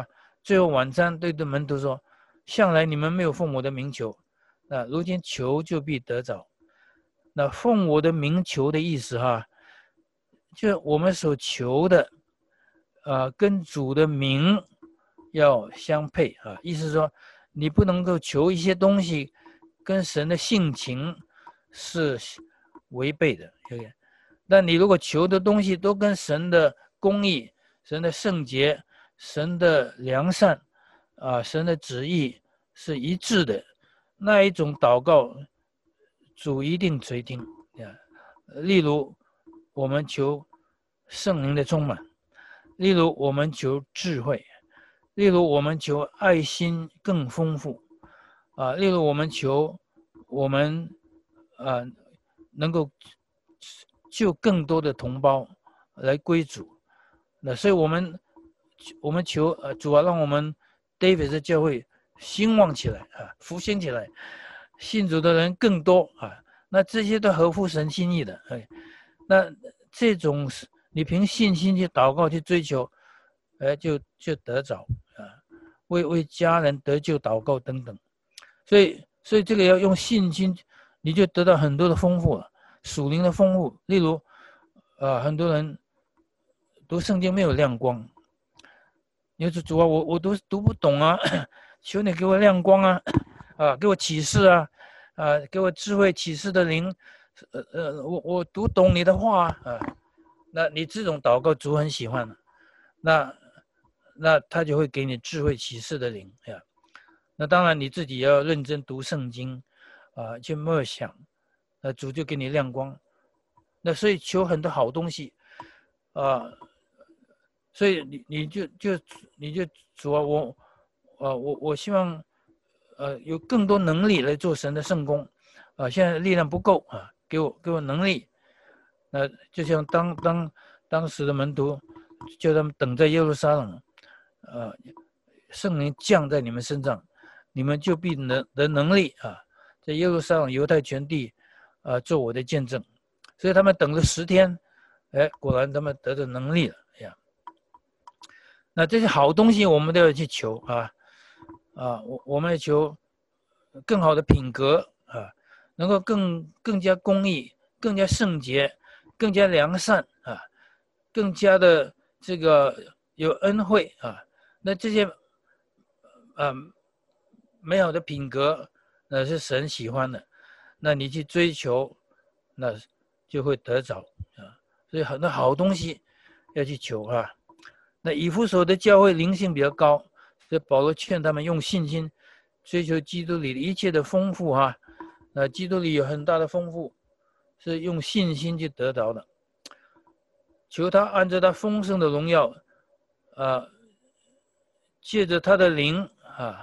最后晚餐对着门徒说：向来你们没有奉我的名求，那如今求就必得着。那奉我的名求的意思哈，就是我们所求的，呃，跟主的名要相配啊。意思是说，你不能够求一些东西跟神的性情是违背的。但你如果求的东西都跟神的公义、神的圣洁、神的良善啊、神的旨意是一致的，那一种祷告，主一定垂听。例如，我们求圣灵的充满；例如，我们求智慧；例如，我们求爱心更丰富啊；例如，我们求我们啊能够救更多的同胞来归主。那所以我们我们求呃主啊，让我们 David 的教会兴旺起来啊，复兴起来，信主的人更多啊。那这些都合乎神心意的，哎，那这种你凭信心去祷告去追求，哎，就就得着啊，为为家人得救祷告等等，所以所以这个要用信心，你就得到很多的丰富了，属灵的丰富。例如，呃，很多人读圣经没有亮光，你说主啊，我我都读不懂啊，求你给我亮光啊，啊，给我启示啊。啊，给我智慧启示的灵，呃呃，我我读懂你的话啊，那你这种祷告主很喜欢的，那那他就会给你智慧启示的灵呀。那当然你自己要认真读圣经啊，去默想，那主就给你亮光。那所以求很多好东西啊，所以你你就就你就主啊，我啊我我希望。呃，有更多能力来做神的圣工，啊、呃，现在力量不够啊，给我给我能力。那、呃、就像当当当时的门徒，叫他们等在耶路撒冷，呃，圣灵降在你们身上，你们就必能得能力啊，在耶路撒冷犹太全地，啊、呃，做我的见证。所以他们等了十天，哎，果然他们得到能力了呀。那这些好东西我们都要去求啊。啊，我我们要求更好的品格啊，能够更更加公义、更加圣洁、更加良善啊，更加的这个有恩惠啊。那这些啊美好的品格，那是神喜欢的，那你去追求，那就会得着啊。所以很多好东西要去求啊。那以弗所的教会灵性比较高。所以保罗劝他们用信心追求基督里的一切的丰富哈、啊，呃，基督里有很大的丰富，是用信心去得到的。求他按照他丰盛的荣耀，啊，借着他的灵啊，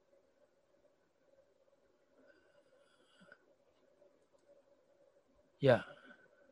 呀、yeah 。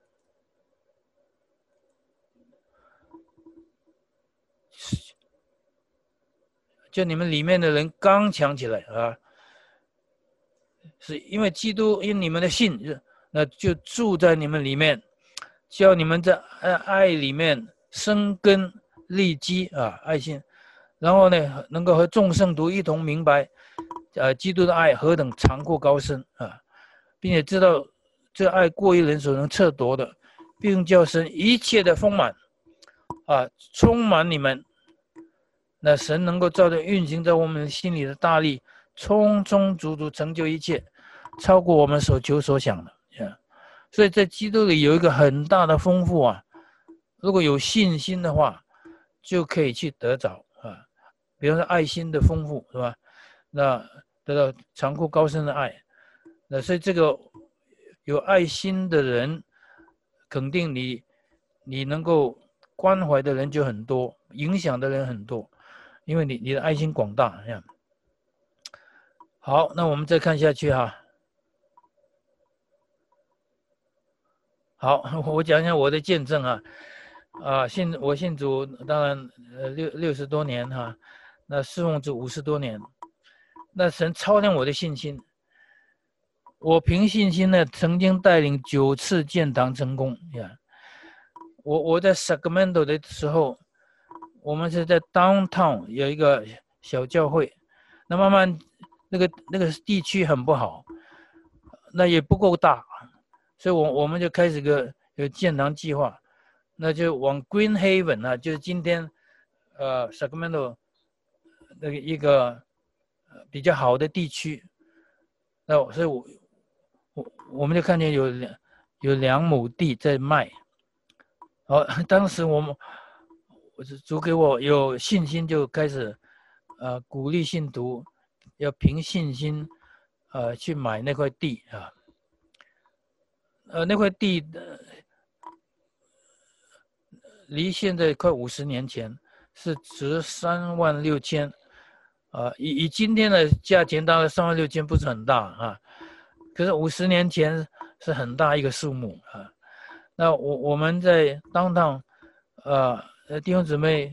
叫你们里面的人刚强起来啊！是因为基督因你们的信，那就住在你们里面，叫你们在爱里面生根立基啊，爱心。然后呢，能够和众圣徒一同明白，呃，基督的爱何等长阔高深啊，并且知道这爱过于人所能测夺的，并叫神一切的丰满啊，充满你们。那神能够照着运行在我们心里的大力，充充足足成就一切，超过我们所求所想的。所以在基督里有一个很大的丰富啊，如果有信心的话，就可以去得着啊。比方说爱心的丰富，是吧？那得到长阔高深的爱。那所以这个有爱心的人，肯定你你能够关怀的人就很多，影响的人很多。因为你你的爱心广大，这样。好，那我们再看下去哈。好，我讲一下我的见证啊，啊，信我信主，当然呃六六十多年哈，那侍奉主五十多年，那神超量我的信心。我凭信心呢，曾经带领九次建堂成功呀。我我在 Sacramento 的时候。我们是在 downtown 有一个小教会。那慢慢那个那个地区很不好，那也不够大，所以我我们就开始个有建堂计划，那就往 Green Haven 啊，就是今天呃 Sacramento 那个一个比较好的地区。那所以我我我们就看见有两有两亩地在卖。好，当时我们主给我有信心，就开始呃鼓励信徒要凭信心呃去买那块地啊。呃那块地呃离现在快五十年前是值三万六千，呃以以今天的价钱，当然三万六千不是很大啊，可是五十年前是很大一个数目啊。那我我们在当当呃弟兄姊妹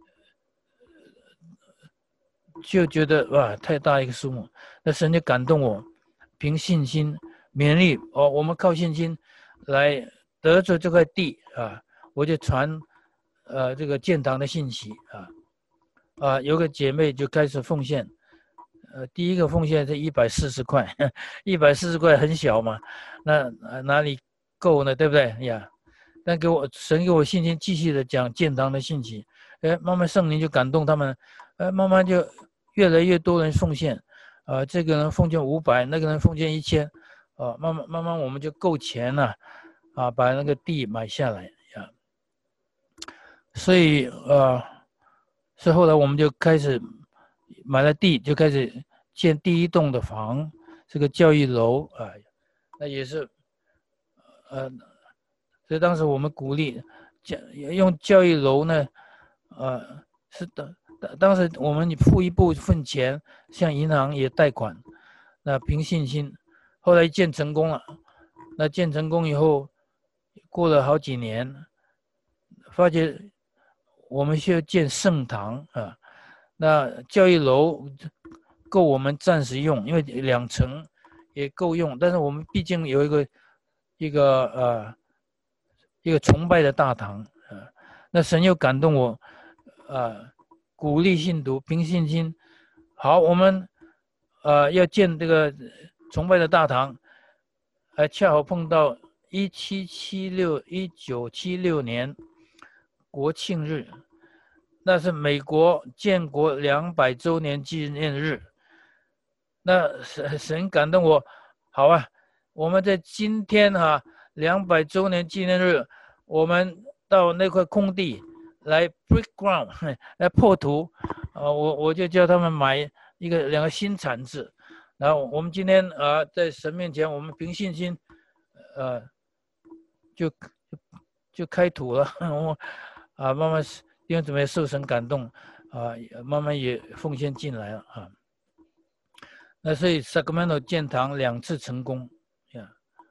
就觉得哇太大一个数目，那神就感动我，凭信心勉励哦，我们靠信心来得着这块地啊，我就传呃这个建堂的信息啊啊，有个姐妹就开始奉献。呃，第一个奉献是一百四十块，一百四十块很小嘛，那哪里够呢？对不对呀？但给我神给我信心，继续的讲建堂的信息，哎，慢慢圣灵就感动他们，呃，慢慢就越来越多人奉献，啊、呃，这个人奉献五百，那个人奉献一千，啊，慢慢慢慢我们就够钱了，啊，把那个地买下来呀。所以呃，所以后来我们就开始。买了地就开始建第一栋的房，这个教育楼啊，那也是，呃，所以当时我们鼓励教用教育楼呢，呃，是的，当时我们付一部分钱，向银行也贷款，那凭信心，后来建成功了，那建成功以后，过了好几年，发觉我们需要建圣堂啊。那教育楼够我们暂时用，因为两层也够用，但是我们毕竟有一个一个呃一个崇拜的大堂啊、呃，那神又感动我，呃，鼓励信徒凭信心，好，我们呃要建这个崇拜的大堂，还恰好碰到一七七六一九七六年国庆日。那是美国建国两百周年纪念日，那神神感动我，好啊，我们在今天啊两百周年纪念日，我们到那块空地来 break ground 来破土，啊、呃，我我就叫他们买一个两个新铲子，然后我们今天啊、呃、在神面前，我们凭信心，呃，就就开土了，我啊慢慢。弟兄姊妹受神感动，啊，慢慢也奉献进来了啊。那所以 Sacramento 建堂两次成功，呀。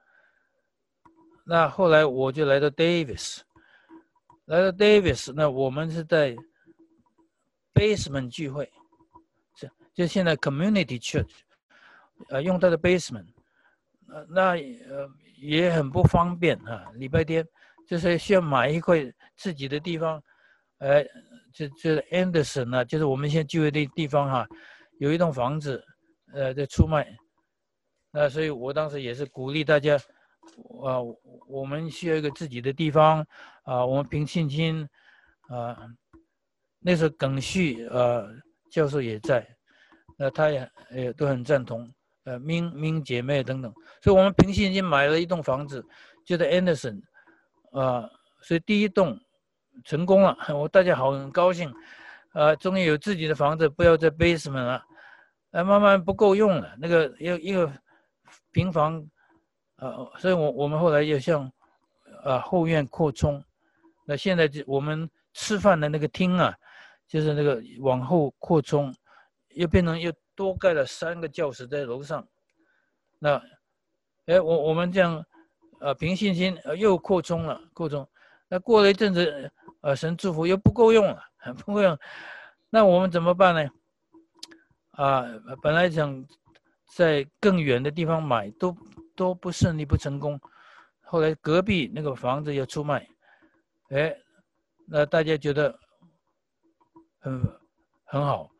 那后来我就来到 Davis， 来到 Davis， 那我们是在 basement 聚会，就现在 Community Church， 呃，用它的 basement， 呃、那呃也很不方便啊。礼拜天就是需要买一块自己的地方。呃，这这 Anderson 啊，就是我们现在聚会的地方哈、啊，有一栋房子，呃，在出卖。那所以我当时也是鼓励大家，啊、呃，我们需要一个自己的地方啊、呃，我们凭信心啊、呃。那时候耿旭呃教授也在，那他也也都很赞同，呃，明明姐妹等等，所以我们凭信心买了一栋房子，就在 Anderson， 啊、呃，所以第一栋。成功了，我大家好很高兴，呃，终于有自己的房子，不要在 basement 了，呃，慢慢不够用了，那个一一个平房，呃，所以我我们后来又向呃后院扩充，那现在就我们吃饭的那个厅啊，就是那个往后扩充，又变成又多盖了三个教室在楼上，那，哎，我我们这样，呃，凭信心呃又扩充了，扩充。那过了一阵子，呃，神祝福又不够用了，不够用，那我们怎么办呢？啊，本来想在更远的地方买，都都不顺利，不成功。后来隔壁那个房子要出卖，哎，那大家觉得很很好，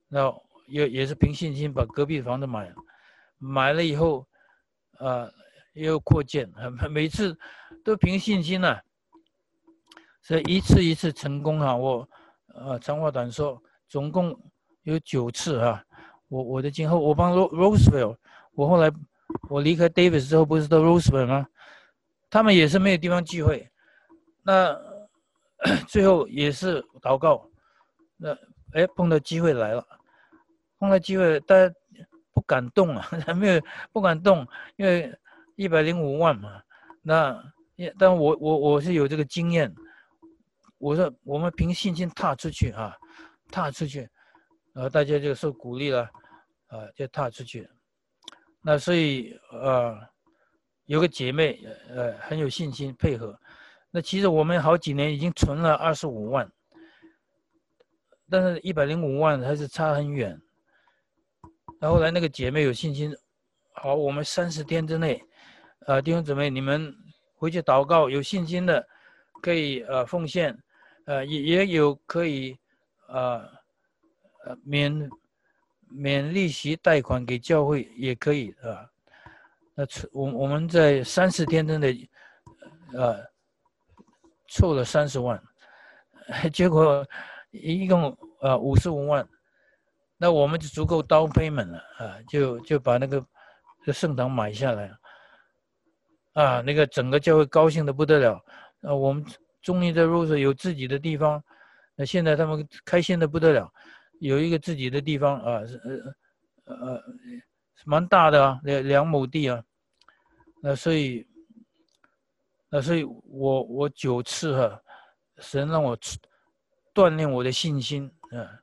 那也也是凭信心把隔壁的房子买了，买了以后，呃，又扩建，每次都凭信心呢、啊，所以一次一次成功啊！我呃长话短说，总共有九次啊。我我的今后我帮 Roosevelt， 我后来我离开 Davis 之后，不是到 Roosevelt 吗？他们也是没有地方聚会，那最后也是祷告，那哎碰到机会来了，碰到机会大家不敢动啊，没有不敢动，因为一百零五万嘛。那但我我我是有这个经验。我说我们凭信心踏出去啊，踏出去，呃，大家就受鼓励了，啊、呃，就踏出去。那所以呃，有个姐妹呃很有信心配合。那其实我们好几年已经存了二十五万，但是一百零五万还是差很远。然后来那个姐妹有信心，好，我们三十天之内，呃，弟兄姊妹你们回去祷告，有信心的可以呃奉献。呃，也也有可以，呃，呃免免利息贷款给教会也可以啊。那我我们在三十天之内，呃，凑了三十万，结果一共呃五十五万，那我们就足够 down payment 了啊，就就把那个这圣堂买下来，啊，那个整个教会高兴的不得了，啊，我们。终于在 Rose 有自己的地方，那现在他们开心的不得了，有一个自己的地方啊，呃呃，蛮大的啊，两两亩地啊，那所以，那所以我我九次哈、啊，神让我锻炼我的信心啊，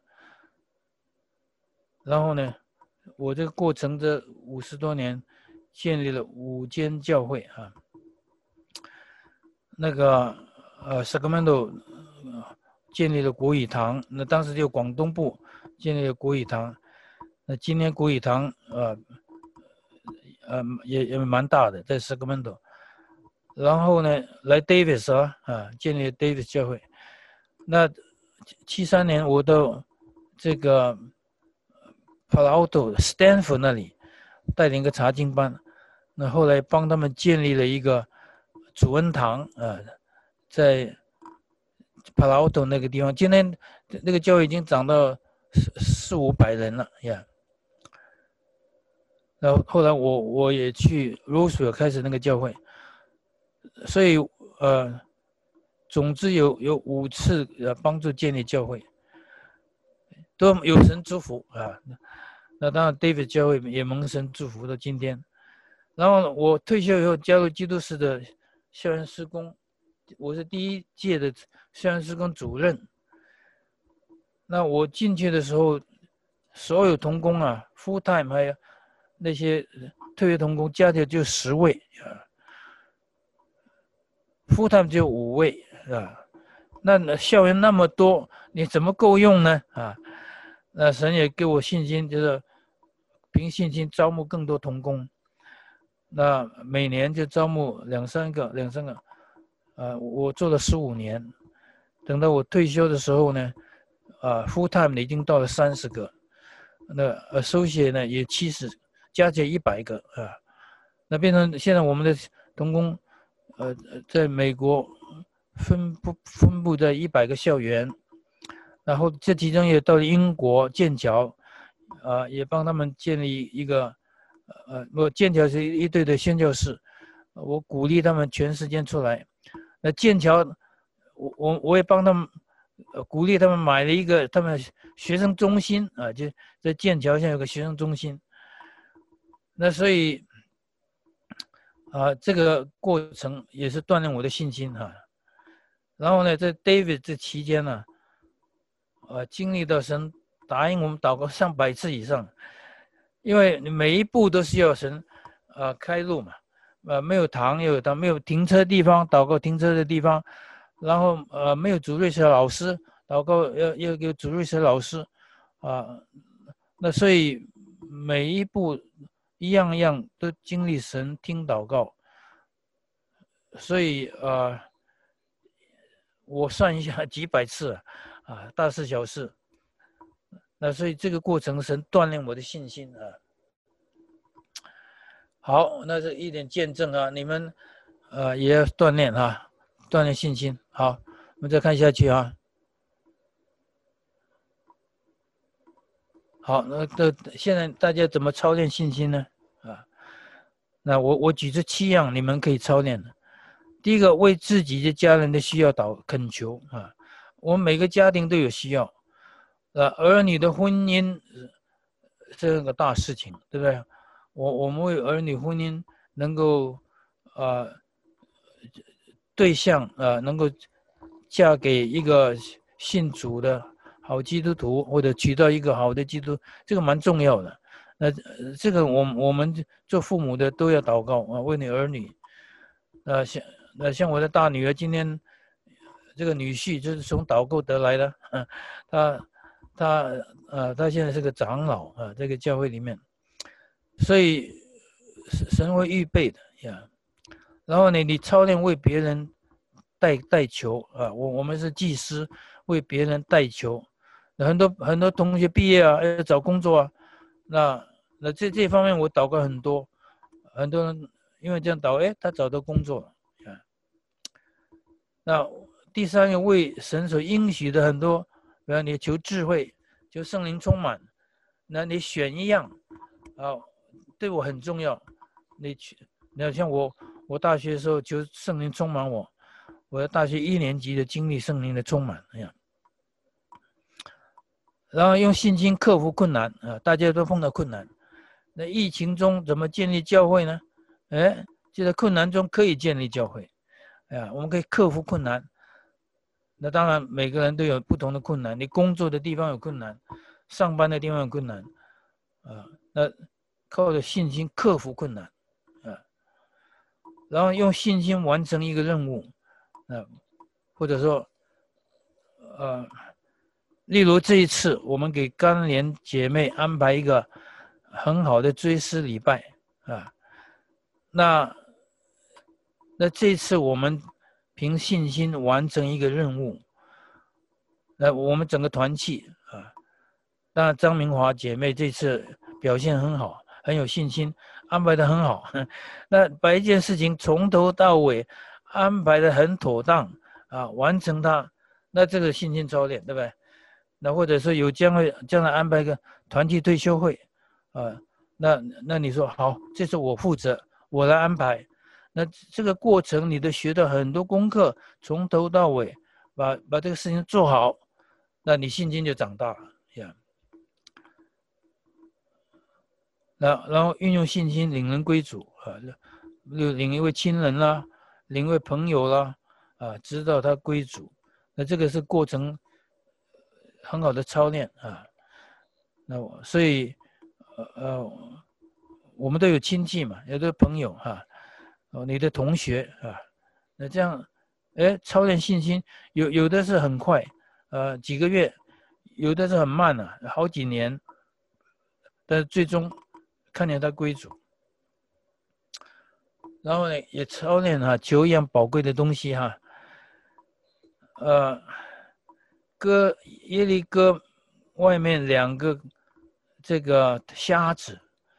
然后呢，我这个过程这五十多年，建立了五间教会啊，那个。呃 ，Sacramento 建立了国语堂，那当时就广东部建立了国语堂，那今年国语堂呃呃也也蛮大的，在 Sacramento， 然后呢来 Davis 啊啊建立了 Davis 教会，那七三年我到这个 Palo Alto Stanford 那里带领一个查经班，那后来帮他们建立了一个主恩堂啊。在 Palo Alto 那个地方，今天那个教会已经涨到四四五百人了呀。然后后来我我也去 Roosevelt 开始那个教会，所以呃，总之有有五次呃帮助建立教会，都有神祝福啊。那当然 David 教会也蒙神祝福到今天。然后我退休以后加入基督寺的校园施工。我是第一届的校园施工主任。那我进去的时候，所有同工啊 ，full time 还有那些退休同工加起来就十位啊 ，full time 只有五位啊。那校园那么多，你怎么够用呢？啊，那神也给我信心，就是凭信心招募更多同工。那每年就招募两三个，两三个。啊，我做了十五年，等到我退休的时候呢，啊 ，full time 的已经到了三十个，那 associate 呢也七十，加起来一百个啊，那变成现在我们的同工，呃，在美国分布分布在一百个校园，然后这其中也到了英国剑桥，啊，也帮他们建立一个，呃，我剑桥是一队的宣教士，我鼓励他们全时间出来。那剑桥，我我我也帮他们，呃，鼓励他们买了一个他们学生中心啊，就在剑桥现在有个学生中心。那所以，啊，这个过程也是锻炼我的信心哈、啊。然后呢，在 David 这期间呢，呃，经历到神答应我们祷告上百次以上，因为你每一步都是要神，呃，开路嘛。呃，没有堂也有堂，没有停车地方，祷告停车的地方，然后呃，没有主日学老师，祷告要要有主日学老师，啊，那所以每一步一样一样都经历神听祷告，所以呃，我算一下几百次啊，大事小事， 那所以这个过程神锻炼我的信心啊。好，那是一点见证啊，你们呃也要锻炼啊，锻炼信心。好，我们再看下去啊。好，那这现在大家怎么操练信心呢？啊，那我我举这七样，你们可以操练的。第一个，为自己的家人的需要祷恳求啊，我们每个家庭都有需要，呃，儿女的婚姻这个大事情，对不对？我我们为儿女婚姻能够呃对象呃能够嫁给一个信主的好基督徒，或者娶到一个好的基督徒，这个蛮重要的。那、呃、这个我我们做父母的都要祷告啊，为你儿女。呃，像那像我的大女儿今天这个女婿就是从祷告得来的，嗯、他他呃他现在是个长老啊，这个教会里面。所以神会预备的呀，然后呢，你操练为别人代代求啊，我我们是祭司，为别人代求。很多很多同学毕业啊，要找工作啊，那那这这方面我祷告很多，很多人因为这样祷，哎，他找到工作啊。那第三个为神所应许的很多，比方你求智慧，求圣灵充满，那你选一样啊。对我很重要，你去，你像我，我大学的时候求圣灵充满我，我的大学一年级的经历圣灵的充满，哎呀，然后用信心克服困难啊，大家都碰到困难，那疫情中怎么建立教会呢？哎，就在困难中可以建立教会，哎呀，我们可以克服困难。那当然每个人都有不同的困难，你工作的地方有困难，上班的地方有困难，啊，那。靠着信心克服困难，啊，然后用信心完成一个任务，啊，或者说，呃，例如这一次我们给甘联姐妹安排一个很好的追思礼拜，啊，那那这一次我们凭信心完成一个任务，那我们整个团契啊，那张明华姐妹这次表现很好。很有信心，安排得很好。那把一件事情从头到尾安排得很妥当啊，完成它，那这个信心操练，对不对？那或者说有将来将来安排一个团体退休会啊，那那你说好，这是我负责，我来安排。那这个过程你都学到很多功课，从头到尾把把这个事情做好，那你信心就长大了呀。然然后运用信心领人归主啊，领一位亲人啦，领一位朋友啦，啊，知道他归主，那这个是过程很好的操练啊。那我所以呃呃，我们都有亲戚嘛，有的朋友哈、啊，哦，你的同学啊，那这样，哎，操练信心，有有的是很快，呃，几个月，有的是很慢啊，好几年，但是最终。看见他归主，然后呢，也操练哈，求一样宝贵的东西哈，呃，割耶利哥外面两个这个瞎子，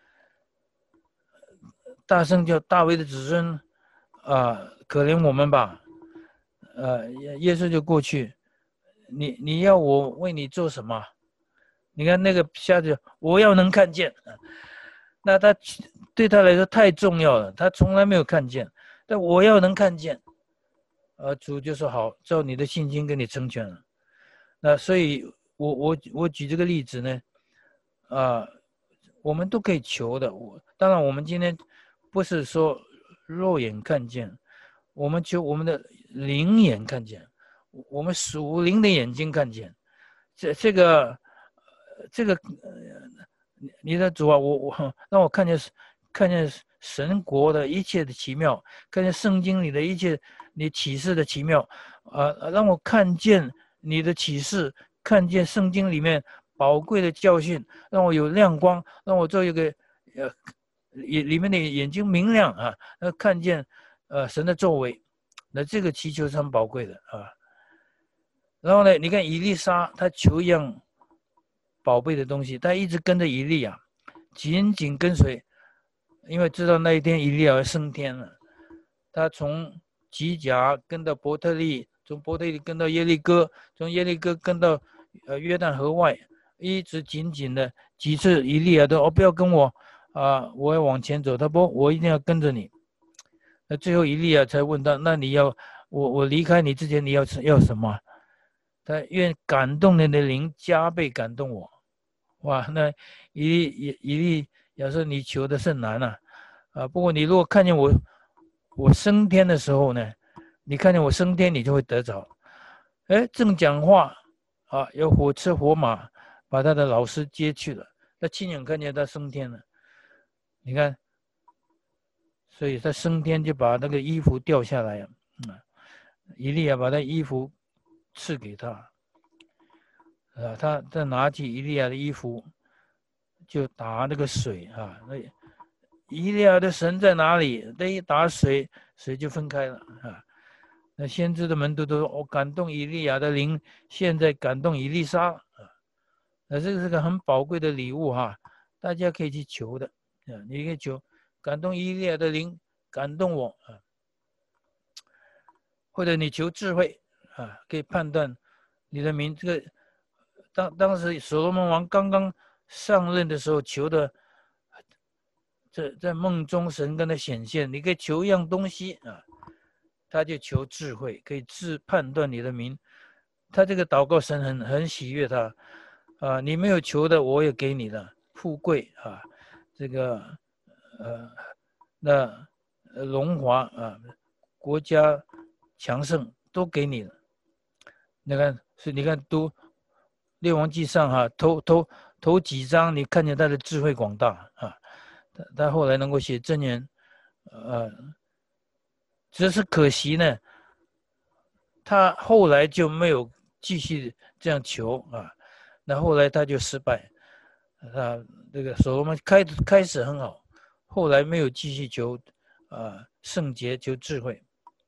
大声叫大卫的子孙啊、呃，可怜我们吧，呃，耶稣就过去，你你要我为你做什么？你看那个瞎子，我要能看见。那他对他来说太重要了，他从来没有看见，但我要能看见，呃，主就说好，照你的信心给你成全了。那所以我我我举这个例子呢，啊、呃，我们都可以求的。我当然我们今天不是说肉眼看见，我们求我们的灵眼看见，我们属灵的眼睛看见，这这个这个。你的主啊，我我让我看见看见神国的一切的奇妙，看见圣经里的一切你启示的奇妙，啊、呃，让我看见你的启示，看见圣经里面宝贵的教训，让我有亮光，让我做一个呃里面的眼睛明亮啊，呃，看见呃神的作为，那这个祈求是很宝贵的啊。然后呢，你看以利沙他求一样宝贝的东西，他一直跟着以利亚，紧紧跟随，因为知道那一天以利亚要升天了。他从吉甲跟到伯特利，从伯特利跟到耶利哥，从耶利哥跟到呃约旦河外，一直紧紧的。几次以利亚都哦不要跟我啊、呃，我要往前走。他不，我一定要跟着你。那最后以利亚才问他，那你要我我离开你之前你要要什么？他愿感动人的灵加倍感动我。哇，那以利以利亚说你求的甚难啊，啊！不过你如果看见我我升天的时候呢，你看见我升天，你就会得着。哎，正讲话啊，有火车火马把他的老师接去了，他亲眼看见他升天了。你看，所以他升天就把那个衣服掉下来了。嗯，以利亚把他衣服赐给他，啊，他他拿起以利亚的衣服就打那个水啊，那以利亚的神在哪里？他一打水，水就分开了啊。那先知的门徒都说：“我、哦、感动以利亚的灵，现在感动以利沙啊。”那这个是个很宝贵的礼物哈，大家可以去求的啊，你可以求感动以利亚的灵，感动我啊，或者你求智慧啊，可以判断你的名。这个当当时所罗门王刚刚上任的时候求的，在在梦中神跟他显现，你可以求一样东西啊。他就求智慧，可以自判断你的名。他这个祷告神很很喜悦他，啊，你没有求的我也给你了，富贵啊，这个呃那荣华啊，国家强盛都给你了。你看，所以你看读列王记上哈、啊，头头头几章你看见他的智慧广大啊，他他后来能够写箴言，呃。只是可惜呢，他后来就没有继续这样求啊，那后来他就失败，啊，这个所罗门开开始很好，后来没有继续求啊圣洁，求智慧。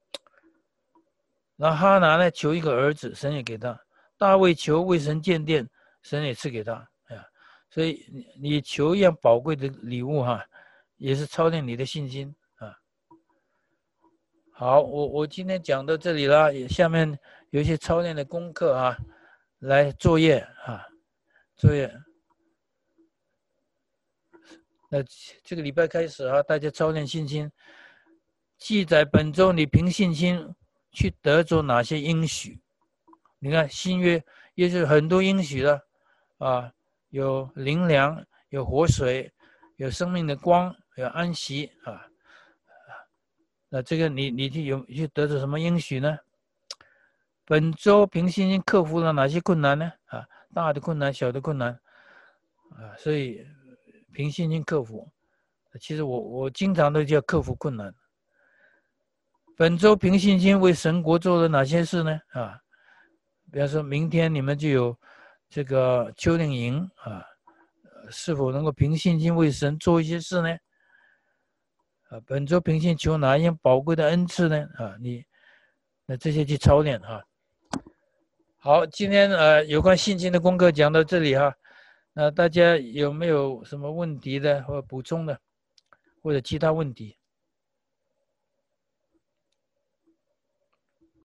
然后哈拿呢求一个儿子，神也给他；大卫求为神建殿，神也赐给他。哎呀，所以你求一样宝贵的礼物哈，也是操练你的信心。好，我我今天讲到这里了，下面有一些操练的功课啊，来作业啊，作业。那这个礼拜开始啊，大家操练信心，记载本周你凭信心去得着哪些应许。你看新约也是很多应许的啊，有灵粮，有活水，有生命的光，有安息啊。那这个你你去有去得着什么应许呢？本周凭信心克服了哪些困难呢？啊，大的困难，小的困难，啊，所以凭信心克服。其实我我经常都叫克服困难。本周凭信心为神国做了哪些事呢？啊，比方说明天你们就有这个秋令营啊，是否能够凭信心为神做一些事呢？啊，本周凭信求哪一样宝贵的恩赐呢？啊，你那这些去操练哈。好，今天呃有关信心的功课讲到这里哈。那大家有没有什么问题的或补充的，或者其他问题？